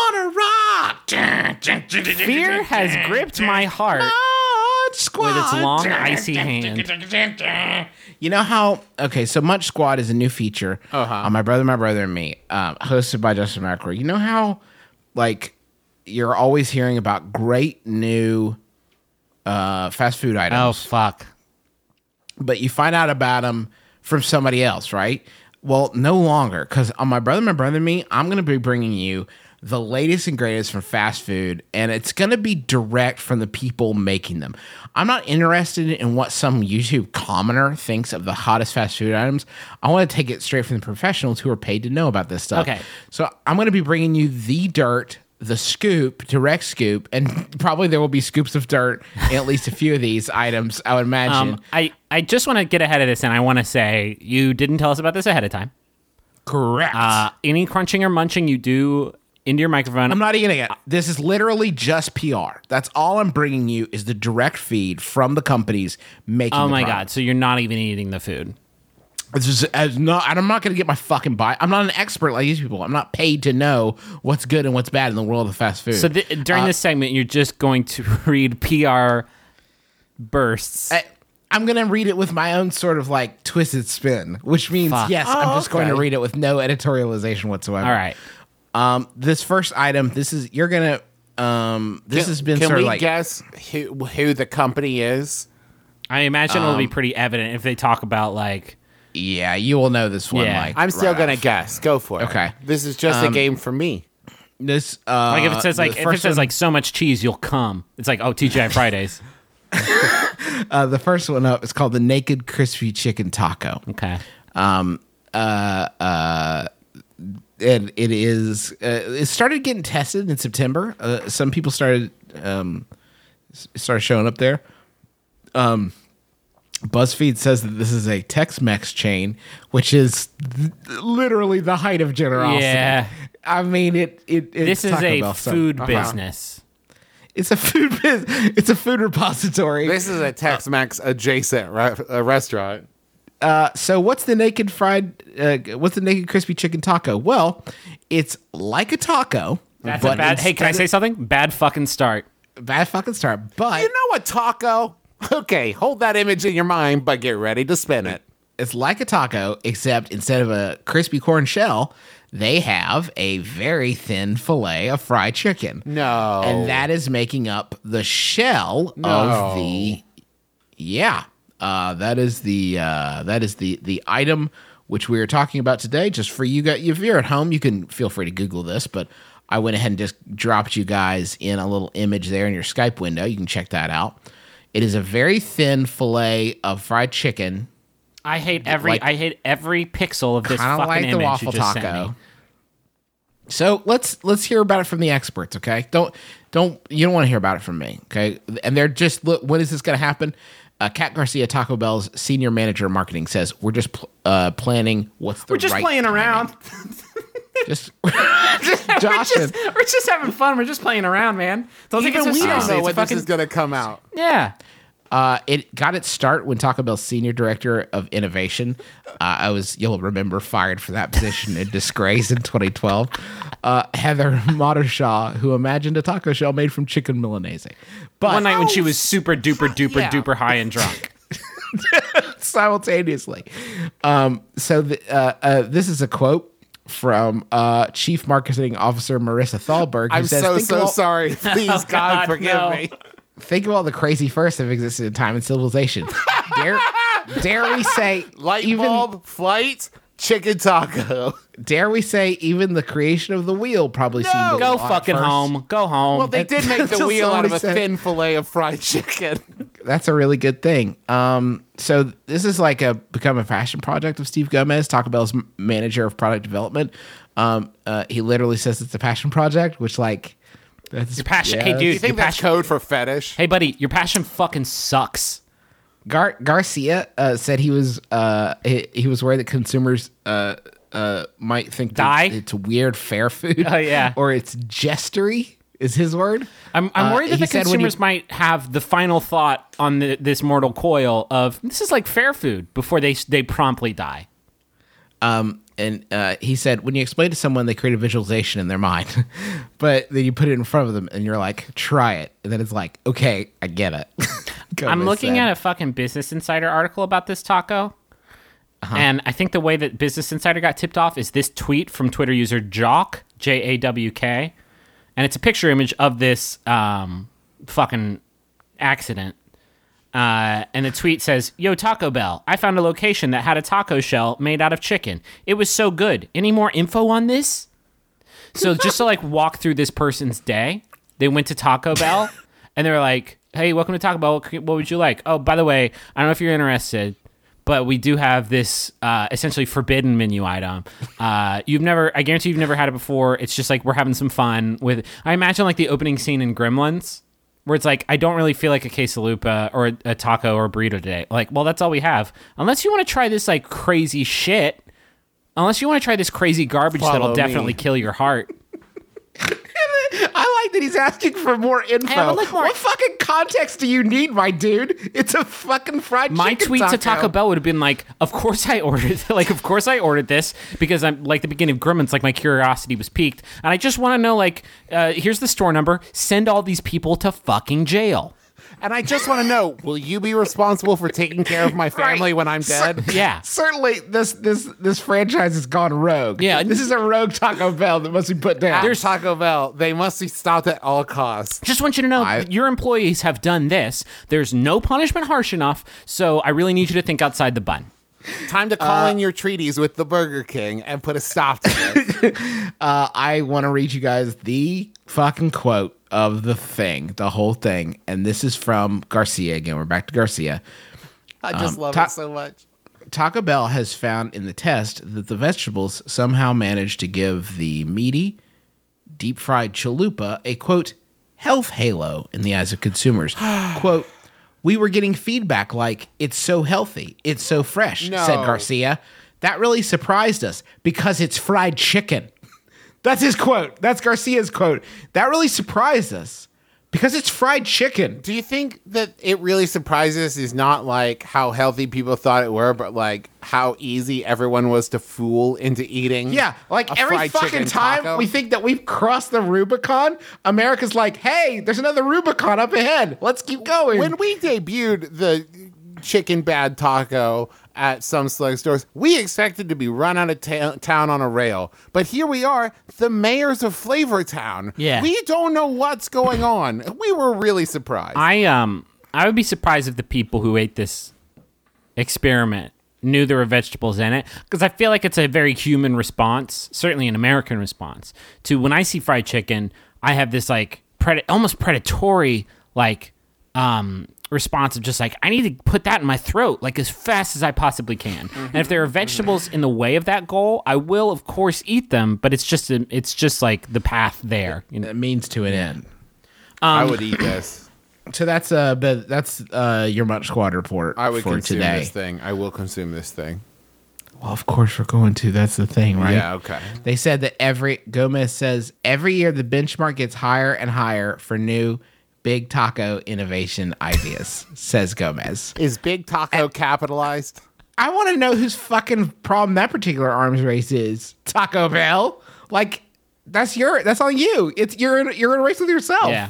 I want to rock. Fear has gripped my heart Munch Squad. with its long, icy hand. You know how? Okay, so Munch Squad is a new feature Uh-huh. on My Brother, My Brother, and Me, um, hosted by Justin McElroy. You know how, like, you're always hearing about great new uh, fast food items. Oh, fuck. But you find out about them from somebody else, right? Well, no longer, because on My Brother, My Brother, and Me, I'm going to be bringing you the latest and greatest from fast food, and it's going to be direct from the people making them. I'm not interested in what some YouTube commoner thinks of the hottest fast food items. I want to take it straight from the professionals who are paid to know about this stuff. Okay. So I'm going to be bringing you the dirt, the scoop, direct scoop, and probably there will be scoops of dirt in at least a few of these items, I would imagine. Um, I, I just want to get ahead of this, and I want to say you didn't tell us about this ahead of time. Correct. Uh, any crunching or munching you do into your microphone. I'm not eating it. This is literally just P R. That's all I'm bringing you is the direct feed from the companies making Oh the my product. god! So you're not even eating the food. It's just as not, and I'm not going to get my fucking bite. I'm not an expert like these people. I'm not paid to know what's good and what's bad in the world of fast food. So th- during Uh, this segment, you're just going to read P R bursts. I, I'm going to read it with my own sort of like twisted spin, which means Fuck. yes, Oh, I'm just going to okay. read it with no editorialization whatsoever. All right. Um, this first item, this is you're gonna. Um, this Can- has been Can sort we of like guess who who the company is? I imagine it'll be Um, pretty evident if they talk about like. yeah, you will know this one. Yeah. like I'm still right gonna off. guess. Go for it. Okay. This is just a game for me. This uh, Like if it says like the if it first says one- like so much cheese, you'll come. It's like oh T G I Fridays. uh, the first one up is called the Naked Crispy Chicken Taco. Okay. Um, uh, uh, and it is. Uh, it started getting tested in September. Uh, some people started um, s- started showing up there. Um, BuzzFeed says that this is a Tex-Mex chain, which is th- literally the height of generosity. Yeah. I mean it. It it's This is Taco a Bell, so- food uh-huh. business. It's a food. Biz- it's a food repository. This is a Tex-Mex adjacent re- uh, restaurant. Uh, so what's the naked fried? Uh, what's the naked crispy chicken taco? Well, it's like a taco. That's but a bad. Hey, can I instead say something? Bad fucking start. of- bad fucking start? But You know what, taco? Okay, hold that image in your mind, but get ready to spin it. it's like a taco, except instead of a crispy corn shell, they have a very thin fillet of fried chicken. No. and that is making up the shell No. of the. Yeah, uh, that is the uh, that is the the item which we are talking about today. Just for you guys, if you're at home, you can feel free to Google this, but I went ahead and just dropped you guys in a little image there in your Skype window. You can check that out. It is a very thin fillet of fried chicken, I hate every. Like- I hate every pixel of this kind of fucking like the image you waffle just sent taco. me. So let's let's hear about it from the experts, okay? Don't don't you don't want to hear about it from me, okay? And they're just look. When is this going to happen? Uh, Kat Garcia, Taco Bell's senior manager of marketing, says we're just pl- uh, planning what's the We're just right playing timing." around. Just, just we're, joshing. just, we're just having fun. We're just playing around, man. Don't take it Even so we don't seriously. know It's when fucking, this is going to come out. yeah. Uh, it got its start when Taco Bell's senior director of innovation, uh, I was, you'll remember, fired for that position in disgrace in twenty twelve. Uh, Heather Mottershaw, who imagined a taco shell made from chicken Milanese. But One night when she was super duper duper Yeah. duper high and drunk. simultaneously. Um, so the, uh, uh, this is a quote. from uh, Chief Marketing Officer Marissa Thalberg. Who I'm says, so "Think so of all- sorry. Please, God, God, forgive no. me. Think of all the crazy firsts that have existed in time and civilization. dare, dare we say Light even bulb, flight, chicken taco. dare we say even the creation of the wheel probably seemed a Go little odd fucking first. home. Go home. Well, they did make the Until wheel out of somebody a said- thin fillet of fried chicken. That's a really good thing. Um, so this is like a become a fashion project of Steve Gomez, Taco Bell's m- manager of product development. Um, uh, he literally says it's a passion project, which like that's Your passion. yeah, hey, that's- dude. You think your that's passion. code for fetish? Hey, buddy. Your passion fucking sucks. Gar- Garcia uh, said he was uh, he, he was worried that consumers uh, uh, might think Die? that it's weird fair food. Oh, yeah. or it's gestury is his word. I'm, I'm Uh, worried that he the said when consumers he- might have the final thought on the, this mortal coil of this is like fair food before they they promptly die. Um, and uh, he said, when you explain to someone, they create a visualization in their mind, but then you put it in front of them and you're like, try it. And then it's like, okay, I get it. I'm looking at a fucking Business Insider article about this taco. Uh-huh. And I think the way that Business Insider got tipped off is this tweet from Twitter user Jock, J A W K. And it's a picture image of this um, fucking accident. Uh, and the tweet says, "Yo, Taco Bell, I found a location that had a taco shell made out of chicken. It was so good. Any more info on this?" So just to like walk through this person's day, they went to Taco Bell and they were like, "Hey, welcome to Taco Bell. What, what would you like? Oh, by the way, I don't know if you're interested, but we do have this uh, essentially forbidden menu item. Uh, you've never, I guarantee you've never had it before. It's just like we're having some fun with. I imagine like the opening scene in Gremlins, where it's like I don't really feel like a quesalupa or a, a taco or a burrito today. Like, well, that's all we have. Unless you want to try this like crazy shit. Unless you want to try this crazy garbage Follow that'll me. definitely kill your heart." I like that he's asking for more info. Hey, I would like more- What fucking context do you need, my dude? It's a fucking fried My chicken tweet taco. to Taco Bell would have been like, "Of course I ordered, like, of course I ordered this because I'm like the beginning of Gremlins, like my curiosity was piqued, and I just want to know, like, uh, here's the store number. Send all these people to fucking jail." And I just want to know, will you be responsible for taking care of my family Right. when I'm dead? Yeah, Certainly, this this this franchise has gone rogue. Yeah. this is a rogue Taco Bell that must be put down. There's Taco Bell. They must be stopped at all costs. just want you to know I- your employees have done this. There's no punishment harsh enough, so I really need you to think outside the bun. Time to call in your treaties with the Burger King and put a stop to this. Uh, I want to read you guys the fucking quote of the thing, the whole thing, and this is from Garcia. Again, we're back to Garcia. I just love ta- it so much. Taco Bell has found in the test that the vegetables somehow managed to give the meaty, deep fried chalupa a quote health halo in the eyes of consumers. Quote, "We were getting feedback like it's so healthy, it's so fresh," No. said Garcia. "That really surprised us because it's fried chicken." That's his quote. That's Garcia's quote. "That really surprised us because it's fried chicken." Do you think that it really surprises is not like how healthy people thought it were, but like how easy everyone was to fool into eating? Yeah, like a every fried fucking chicken time taco? we think that we've crossed the Rubicon, America's like, "Hey, there's another Rubicon up ahead. Let's keep going." When we debuted the chicken bad taco at some select stores, we expected to be run out of ta- town on a rail. But here we are, the mayors of Flavor Town. Yeah. We don't know what's going on. We were really surprised. I um I would be surprised if the people who ate this experiment knew there were vegetables in it, because I feel like it's a very human response, certainly an American response to when I see fried chicken. I have this like pred- almost predatory like um response of just like I need to put that in my throat like as fast as I possibly can. And if there are vegetables in the way of that goal, I will of course eat them, but it's just a, it's just like the path there, you know. it means to an end. I would eat this. So that's uh, but that's uh your Munch Squad report I would for consume today. this thing. I will consume this thing. Well, of course we're going to. That's the thing, right? Yeah, okay. They said that every Gomez says every year the benchmark gets higher and higher for new big taco innovation ideas. Says Gomez. Is Big Taco capitalized? I want to know whose fucking problem that particular arms race is. Taco Bell, like that's your that's on you. It's you're in you're in a race with yourself. Yeah.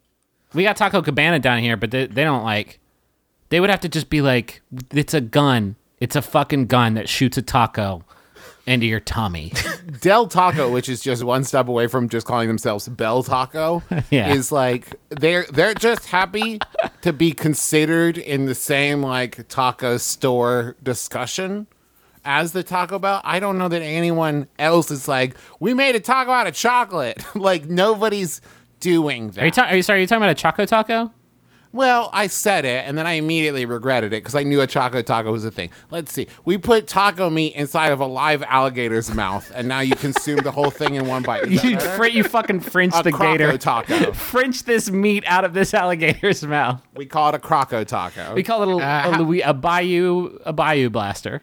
We got Taco Cabana down here, but they, they don't like. They would have to just be like, it's a gun. It's a fucking gun that shoots a taco into your tummy. Del Taco, which is just one step away from just calling themselves Bell Taco, Yeah. is like they're they're just happy to be considered in the same like taco store discussion as the Taco Bell. I don't know that anyone else is like, we made a taco out of chocolate. Like nobody's doing that. Are you, ta- are you sorry? Are you talking about a Choco Taco? Well, I said it, and then I immediately regretted it because I knew a Choco Taco was a thing. Let's see. We put taco meat inside of a live alligator's mouth, and now you consume the whole thing in one bite. Is that You, better? fr- you fucking French A the gator. Croco Taco. French this meat out of this alligator's mouth. We call it a Croco Taco. We call it a, Uh, a, Louis, a bayou a bayou blaster.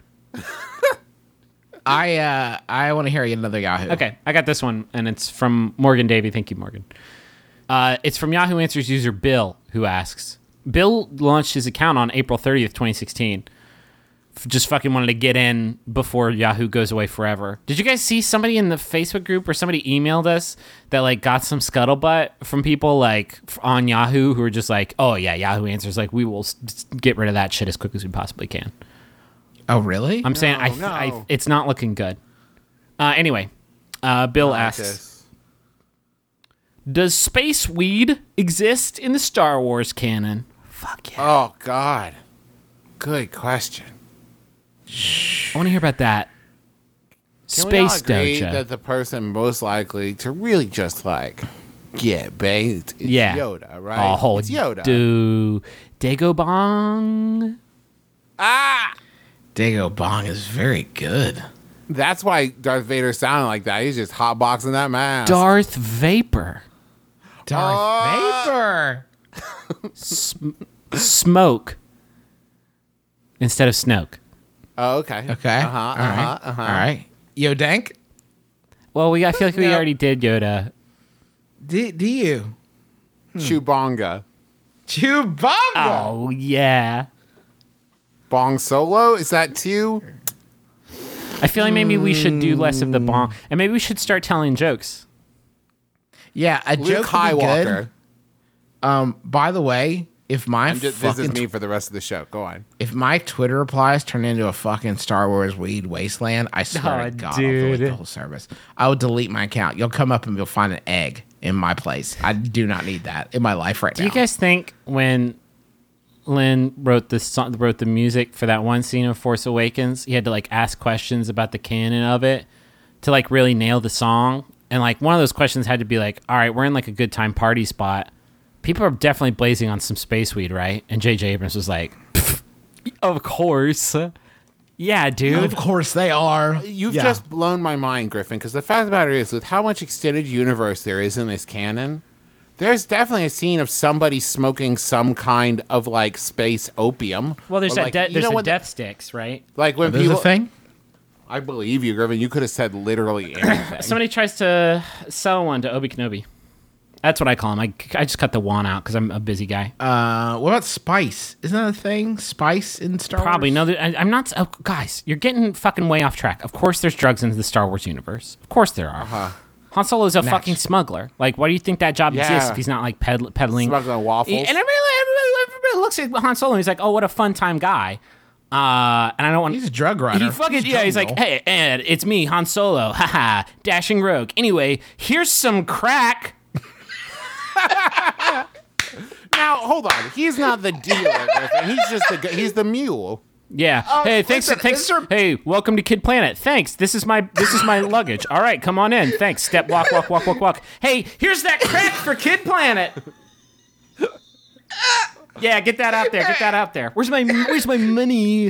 I uh, I want to hear another Yahoo. Okay, I got this one, and it's from Morgan Davey. Thank you, Morgan. Uh, it's from Yahoo Answers user Bill, who asks, Bill launched his account on April thirtieth, twenty sixteen. F- Just fucking wanted to get in before Yahoo goes away forever. Did you guys see somebody in the Facebook group or somebody emailed us that like got some scuttlebutt from people like f- on Yahoo who were just like, oh yeah, Yahoo Answers, like we will s- s- get rid of that shit as quick as we possibly can. Oh, really? I'm saying I, th- no. I it's not looking good. Uh, anyway, uh, Bill I like asks, this. does space weed exist in the Star Wars canon? Fuck yeah. Oh, God. Good question. I want to hear about that. Can we all Space agree Doja. that the person most likely to really just like get baked is Yeah. Yoda, right? Oh, hold it's Yoda. Do Dagobong. Ah! Dago Bong is very good. That's why Darth Vader sounded like that. He's just hotboxing that mask. Darth Vapor. Darth Oh. Vapor. Smoke. Instead of Snoke. Oh, okay. Okay. Uh-huh, All uh-huh, right. uh-huh. All right. Yo, Dank, Well, we I feel like we No. already did Yoda. do, do you? Chewbonga. Chewbacca. Oh, yeah. Bong Solo? Is that two? I feel like maybe we should do less of the bong. And maybe we should start telling jokes. Yeah, a Luke joke would be good. Skywalker. Um, by the way, if my I'm just, this is fucking me for the rest of the show. Go on. if my Twitter replies turn into a fucking Star Wars weed wasteland, I swear Oh, to God, I'll dude. delete the whole service. I will delete my account. You'll come up and you'll find an egg in my place. I do not need that in my life right Do now. you guys think when Lynn wrote the song, wrote the music for that one scene of Force Awakens, he had to like ask questions about the canon of it to like really nail the song? And like one of those questions had to be like, all right, we're in like a good time party spot. People are definitely blazing on some space weed, right? And J J Abrams was like, of course. Yeah, dude. Of course they are. You've Yeah. just blown my mind, Griffin, because the fact of the matter is, with how much extended universe there is in this canon, there's definitely a scene of somebody smoking some kind of like space opium. Well, there's Or, that like, de- you there's know the what- death sticks, right? Like when There's people, a thing. I believe you, Griffin. You could have said literally anything. Somebody tries to sell one to Obi Kenobi. That's what I call him. I, I just cut the one out because I'm a busy guy. Uh, what about spice? Isn't that a thing? Spice in Star Probably Wars? no. there- I, I'm not. Oh, guys, you're getting fucking way off track. Of course, there's drugs in the Star Wars universe. Of course there are. Uh-huh. Han Solo is a Natch. fucking smuggler. Like, why do you think that job Yeah. exists if he's not like ped- peddling Smuggling waffles. And everybody, everybody, everybody looks at Han Solo and he's like, "Oh, what a fun time guy." Uh, and I don't want. He's a drug runner. He fucking He's yeah. He's drug like, mule. "Hey, Ed, it's me, Han Solo. Haha, dashing rogue. Anyway, here's some crack." Now, hold on. He's not the dealer, Griffin. He's just the gu- he's the mule. Yeah. hey, thanks. listen, thanks. is there- Hey, welcome to Kid Planet. Thanks. This is my this is my luggage. All right, come on in. Thanks. Step, walk, walk, walk, walk, walk. Hey, here's that crack for Kid Planet. Yeah, get that out there. Get that out there. Where's my Where's my money?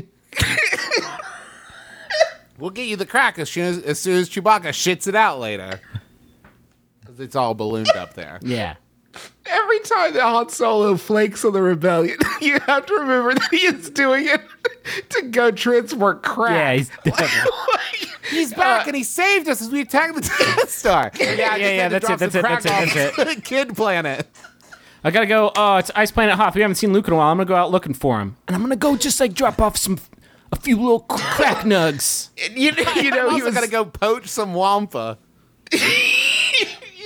We'll get you the crack as soon as, as soon as Chewbacca shits it out later. 'Cause it's all ballooned up there. Yeah. Every time that Han Solo flakes on the rebellion, you have to remember that he is doing it to go transport crack. Yeah, he's definitely. He's back and he saved us as we attacked the Death Star. Yeah, yeah, yeah, that's it, that's it, that's it, that's it. Kid Planet. I gotta go. Oh, it's Ice Planet Hoth. We haven't seen Luke in a while. I'm gonna go out looking for him, and I'm gonna go just like drop off some, a few little crack nugs. You, you know, I'm he also was gonna go poach some wampa. You know, he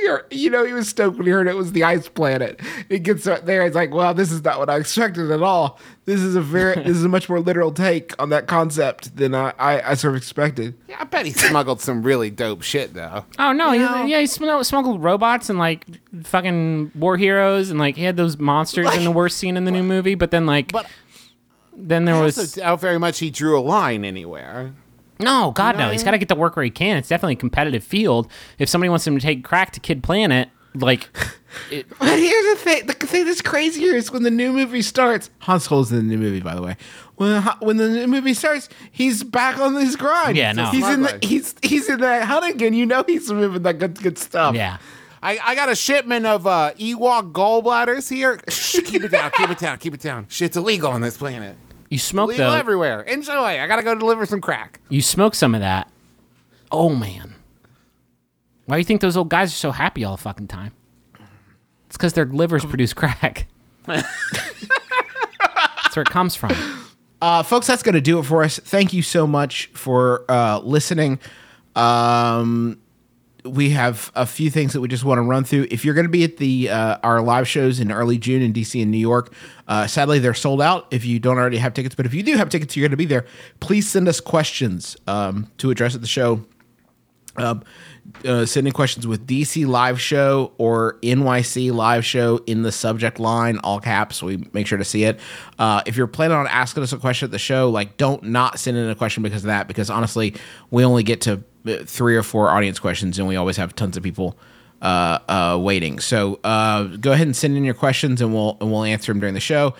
You're, you know, he was stoked when he heard it was the ice planet. It gets there. It's like, well, this is not what I expected at all. This is a very, this is a much more literal take on that concept than I, I, I sort of expected. Yeah, I bet he smuggled some really dope shit though. Oh no! You He, know? yeah, he smuggled, smuggled robots and like fucking war heroes, and like he had those monsters in the worst scene in the new movie. But then like, But then there I was also doubt very much he drew a line anywhere. no, God You know no. what He's I got to get to work where he can. It's definitely a competitive field. If somebody wants him to take crack to Kid Planet, like, it, But here's the thing: the thing that's crazier is when the new movie starts. Han Solo's in the new movie, by the way. When when the new movie starts, he's back on his grind. Yeah, no. he's in the Smuggling. he's he's in that hunt again. You know, he's moving that good good stuff. yeah. I, I got a shipment of uh, Ewok gallbladders here. Shh, keep it down, keep it down, keep it down. Shit's illegal on this planet. You smoke Illegal though. everywhere. Enjoy. I gotta go deliver some crack. You smoke some of that. Oh man. Why do you think those old guys are so happy all the fucking time? It's because their livers produce crack. That's where it comes from. Uh, folks, that's going to do it for us. Thank you so much for uh, listening. Um, we have a few things that we just want to run through. If you're going to be at the uh, our live shows in early June in D C and New York, uh, sadly they're sold out if you don't already have tickets. But if you do have tickets, you're going to be there. Please send us questions um, to address at the show. Um, uh, send in questions with D C live show or N Y C live show in the subject line, all caps. So we make sure to see it. Uh, if you're planning on asking us a question at the show, like don't not send in a question because of that. Because honestly, we only get to three or four audience questions, and we always have tons of people uh, uh, waiting. So uh, go ahead and send in your questions, and we'll and we'll answer them during the show.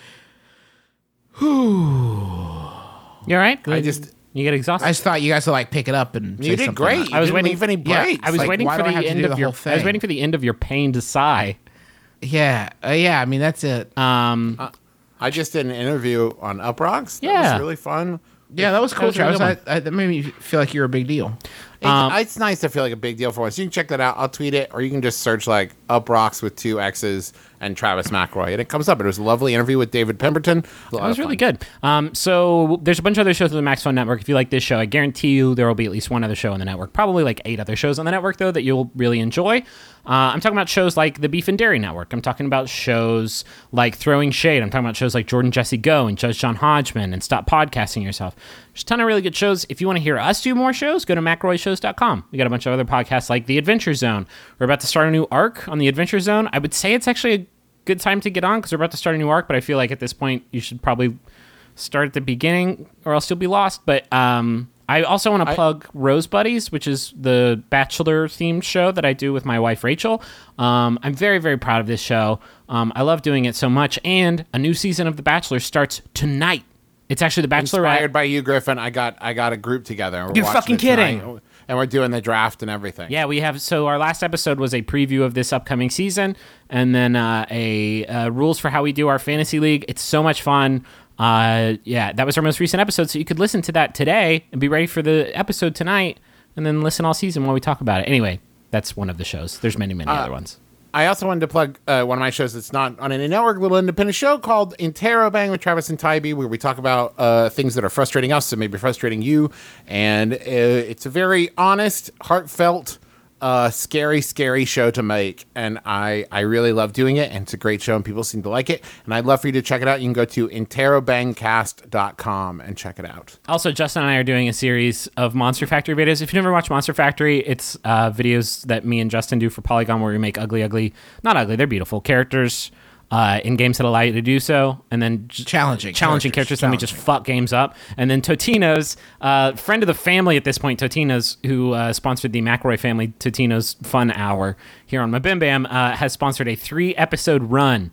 You all right? I just You get exhausted. I just thought you guys would like pick it up and you say did something. great. You I was didn't waiting- leave any yeah, breaks. I was like, waiting why for do I the have to end do of the your. whole I was thing? waiting for the end of your pain to sigh. Yeah, uh, yeah. I mean, that's it. Um, I just did an interview on Uprocks. That Yeah. was really fun. Yeah, that was cool, was a really Travis. good I, I, that made me feel like you were a big deal. It- Um, it's nice to feel like a big deal for us. You can check that out. I'll tweet it, or you can just search like Uprocks with two X's and Travis McElroy, and it comes up. It was a lovely interview with David Pemberton. That was really good. Um, so there's a bunch of other shows on the Max Fun Network. If you like this show, I guarantee you there will be at least one other show on the network. Probably like eight other shows on the network, though, that you'll really enjoy. Uh, I'm talking about shows like the Beef and Dairy Network. I'm talking about shows like Throwing Shade. I'm talking about shows like Jordan Jesse Go and Judge John Hodgman and Stop Podcasting Yourself. There's a ton of really good shows. If you want to hear us do more shows, go to McElroy Shows dot com. We got a bunch of other podcasts like The Adventure Zone. We're about to start a new arc on The Adventure Zone. I would say it's actually a good time to get on because we're about to start a new arc, but I feel like at this point you should probably start at the beginning or else you'll be lost. But um, I also want to plug Rose Buddies, which is the Bachelor themed show that I do with my wife Rachel. Um, I'm very, very proud of this show. Um, I love doing it so much, and a new season of The Bachelor starts tonight. It's actually The Bachelorette. Inspired by you, Griffin. I got I got a group together. and we're You're watching fucking it tonight, kidding. And we're doing the draft and everything. Yeah, we have. So our last episode was a preview of this upcoming season, and then uh, a uh, rules for how we do our fantasy league. It's so much fun. Uh, yeah, that was our most recent episode, so you could listen to that today and be ready for the episode tonight, and then listen all season while we talk about it. Anyway, that's one of the shows. There's many, many other ones. I also wanted to plug uh, one of my shows that's not on any network, a little independent show called Interrobang with Travis and Tybee, where we talk about uh, things that are frustrating us and maybe frustrating you. And uh, it's a very honest, heartfelt, uh, scary, scary show to make. And I, I really love doing it, and it's a great show, and people seem to like it. And I'd love for you to check it out. You can go to interrobang cast dot com and check it out. Also, Justin and I are doing a series of Monster Factory videos. If you never watched Monster Factory, it's uh, videos that me and Justin do for Polygon where we make ugly, ugly, not ugly, they're beautiful characters uh, in games that allow you to do so. And then j- Challenging challenging characters, characters, then we just fuck games up. And then Totino's, uh, friend of the family at this point, Totino's, who uh, sponsored the McElroy family Totino's Fun Hour here on Mabim Bam, uh, has sponsored a three-episode run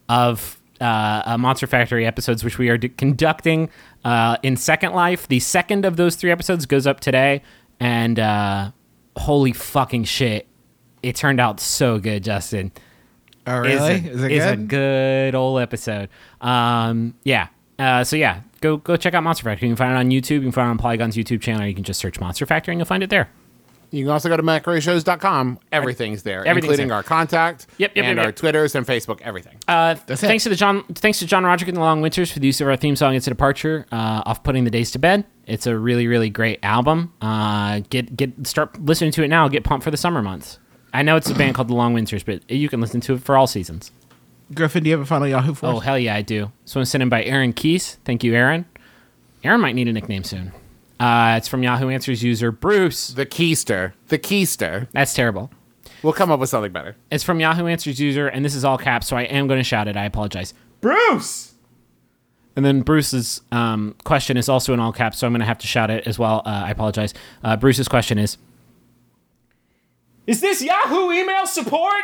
of uh, uh, Monster Factory episodes, which we are d- conducting uh, in Second Life. The second of those three episodes goes up today, and uh, holy fucking shit, it turned out so good, Justin. Oh, really? Is a, Is it is a good? good old episode. Um, yeah. Uh, so yeah, go go check out Monster Factory. You can find it on YouTube. You can find it on Polygon's YouTube channel. Or you can just search Monster Factory and you'll find it there. You can also go to McElroy Shows dot com. Everything's there, Everything's including there. our contact Yep, yep, and yep, our yep. Twitters and Facebook, everything. Uh, That's it. thanks to the John, thanks to John Roderick and the Long Winters for the use of our theme song. It's a departure. Uh, off putting the days to bed. It's a really really great album. Uh, get get start listening to it now. Get pumped for the summer months. I know it's a band called the Long Winters, but you can listen to it for all seasons. Griffin, do you have a final Yahoo for Oh, us? hell yeah, I do. This one's sent in by Aaron Keese. Thank you, Aaron. Aaron might need a nickname soon. Uh, it's from Yahoo Answers user Bruce. The Keister. The Keister. That's terrible. We'll come up with something better. It's from Yahoo Answers user, and this is all caps, so I am going to shout it. I apologize. Bruce! And then Bruce's um, question is also in all caps, so I'm going to have to shout it as well. Uh, I apologize. Uh, Bruce's question is, is this Yahoo email support?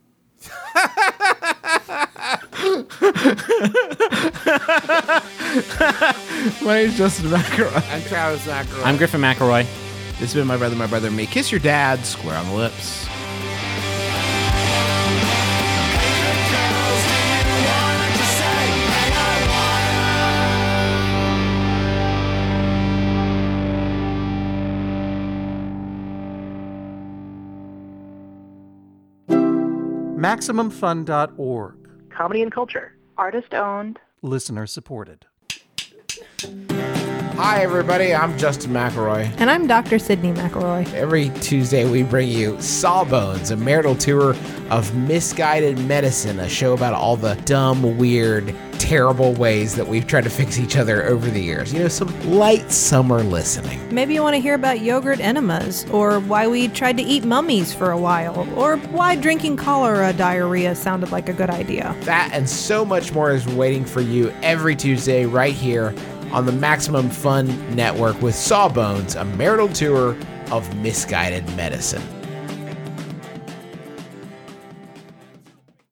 My name's Justin McElroy. I'm Travis McElroy. I'm Griffin McElroy. This has been My Brother, My Brother, and Me. Kiss your dad square on the lips. Maximum Fun dot org. Comedy and culture. Artist owned. Listener supported. Hi, everybody. I'm Justin McElroy. And I'm Doctor Sydney McElroy. Every Tuesday, we bring you Sawbones, a marital tour of misguided medicine, a show about all the dumb, weird, terrible ways that we've tried to fix each other over the years. You know, some light summer listening. Maybe you want to hear about yogurt enemas, or why we tried to eat mummies for a while, or why drinking cholera diarrhea sounded like a good idea. That and so much more is waiting for you every Tuesday right here on the Maximum Fun Network with Sawbones, a marital tour of misguided medicine.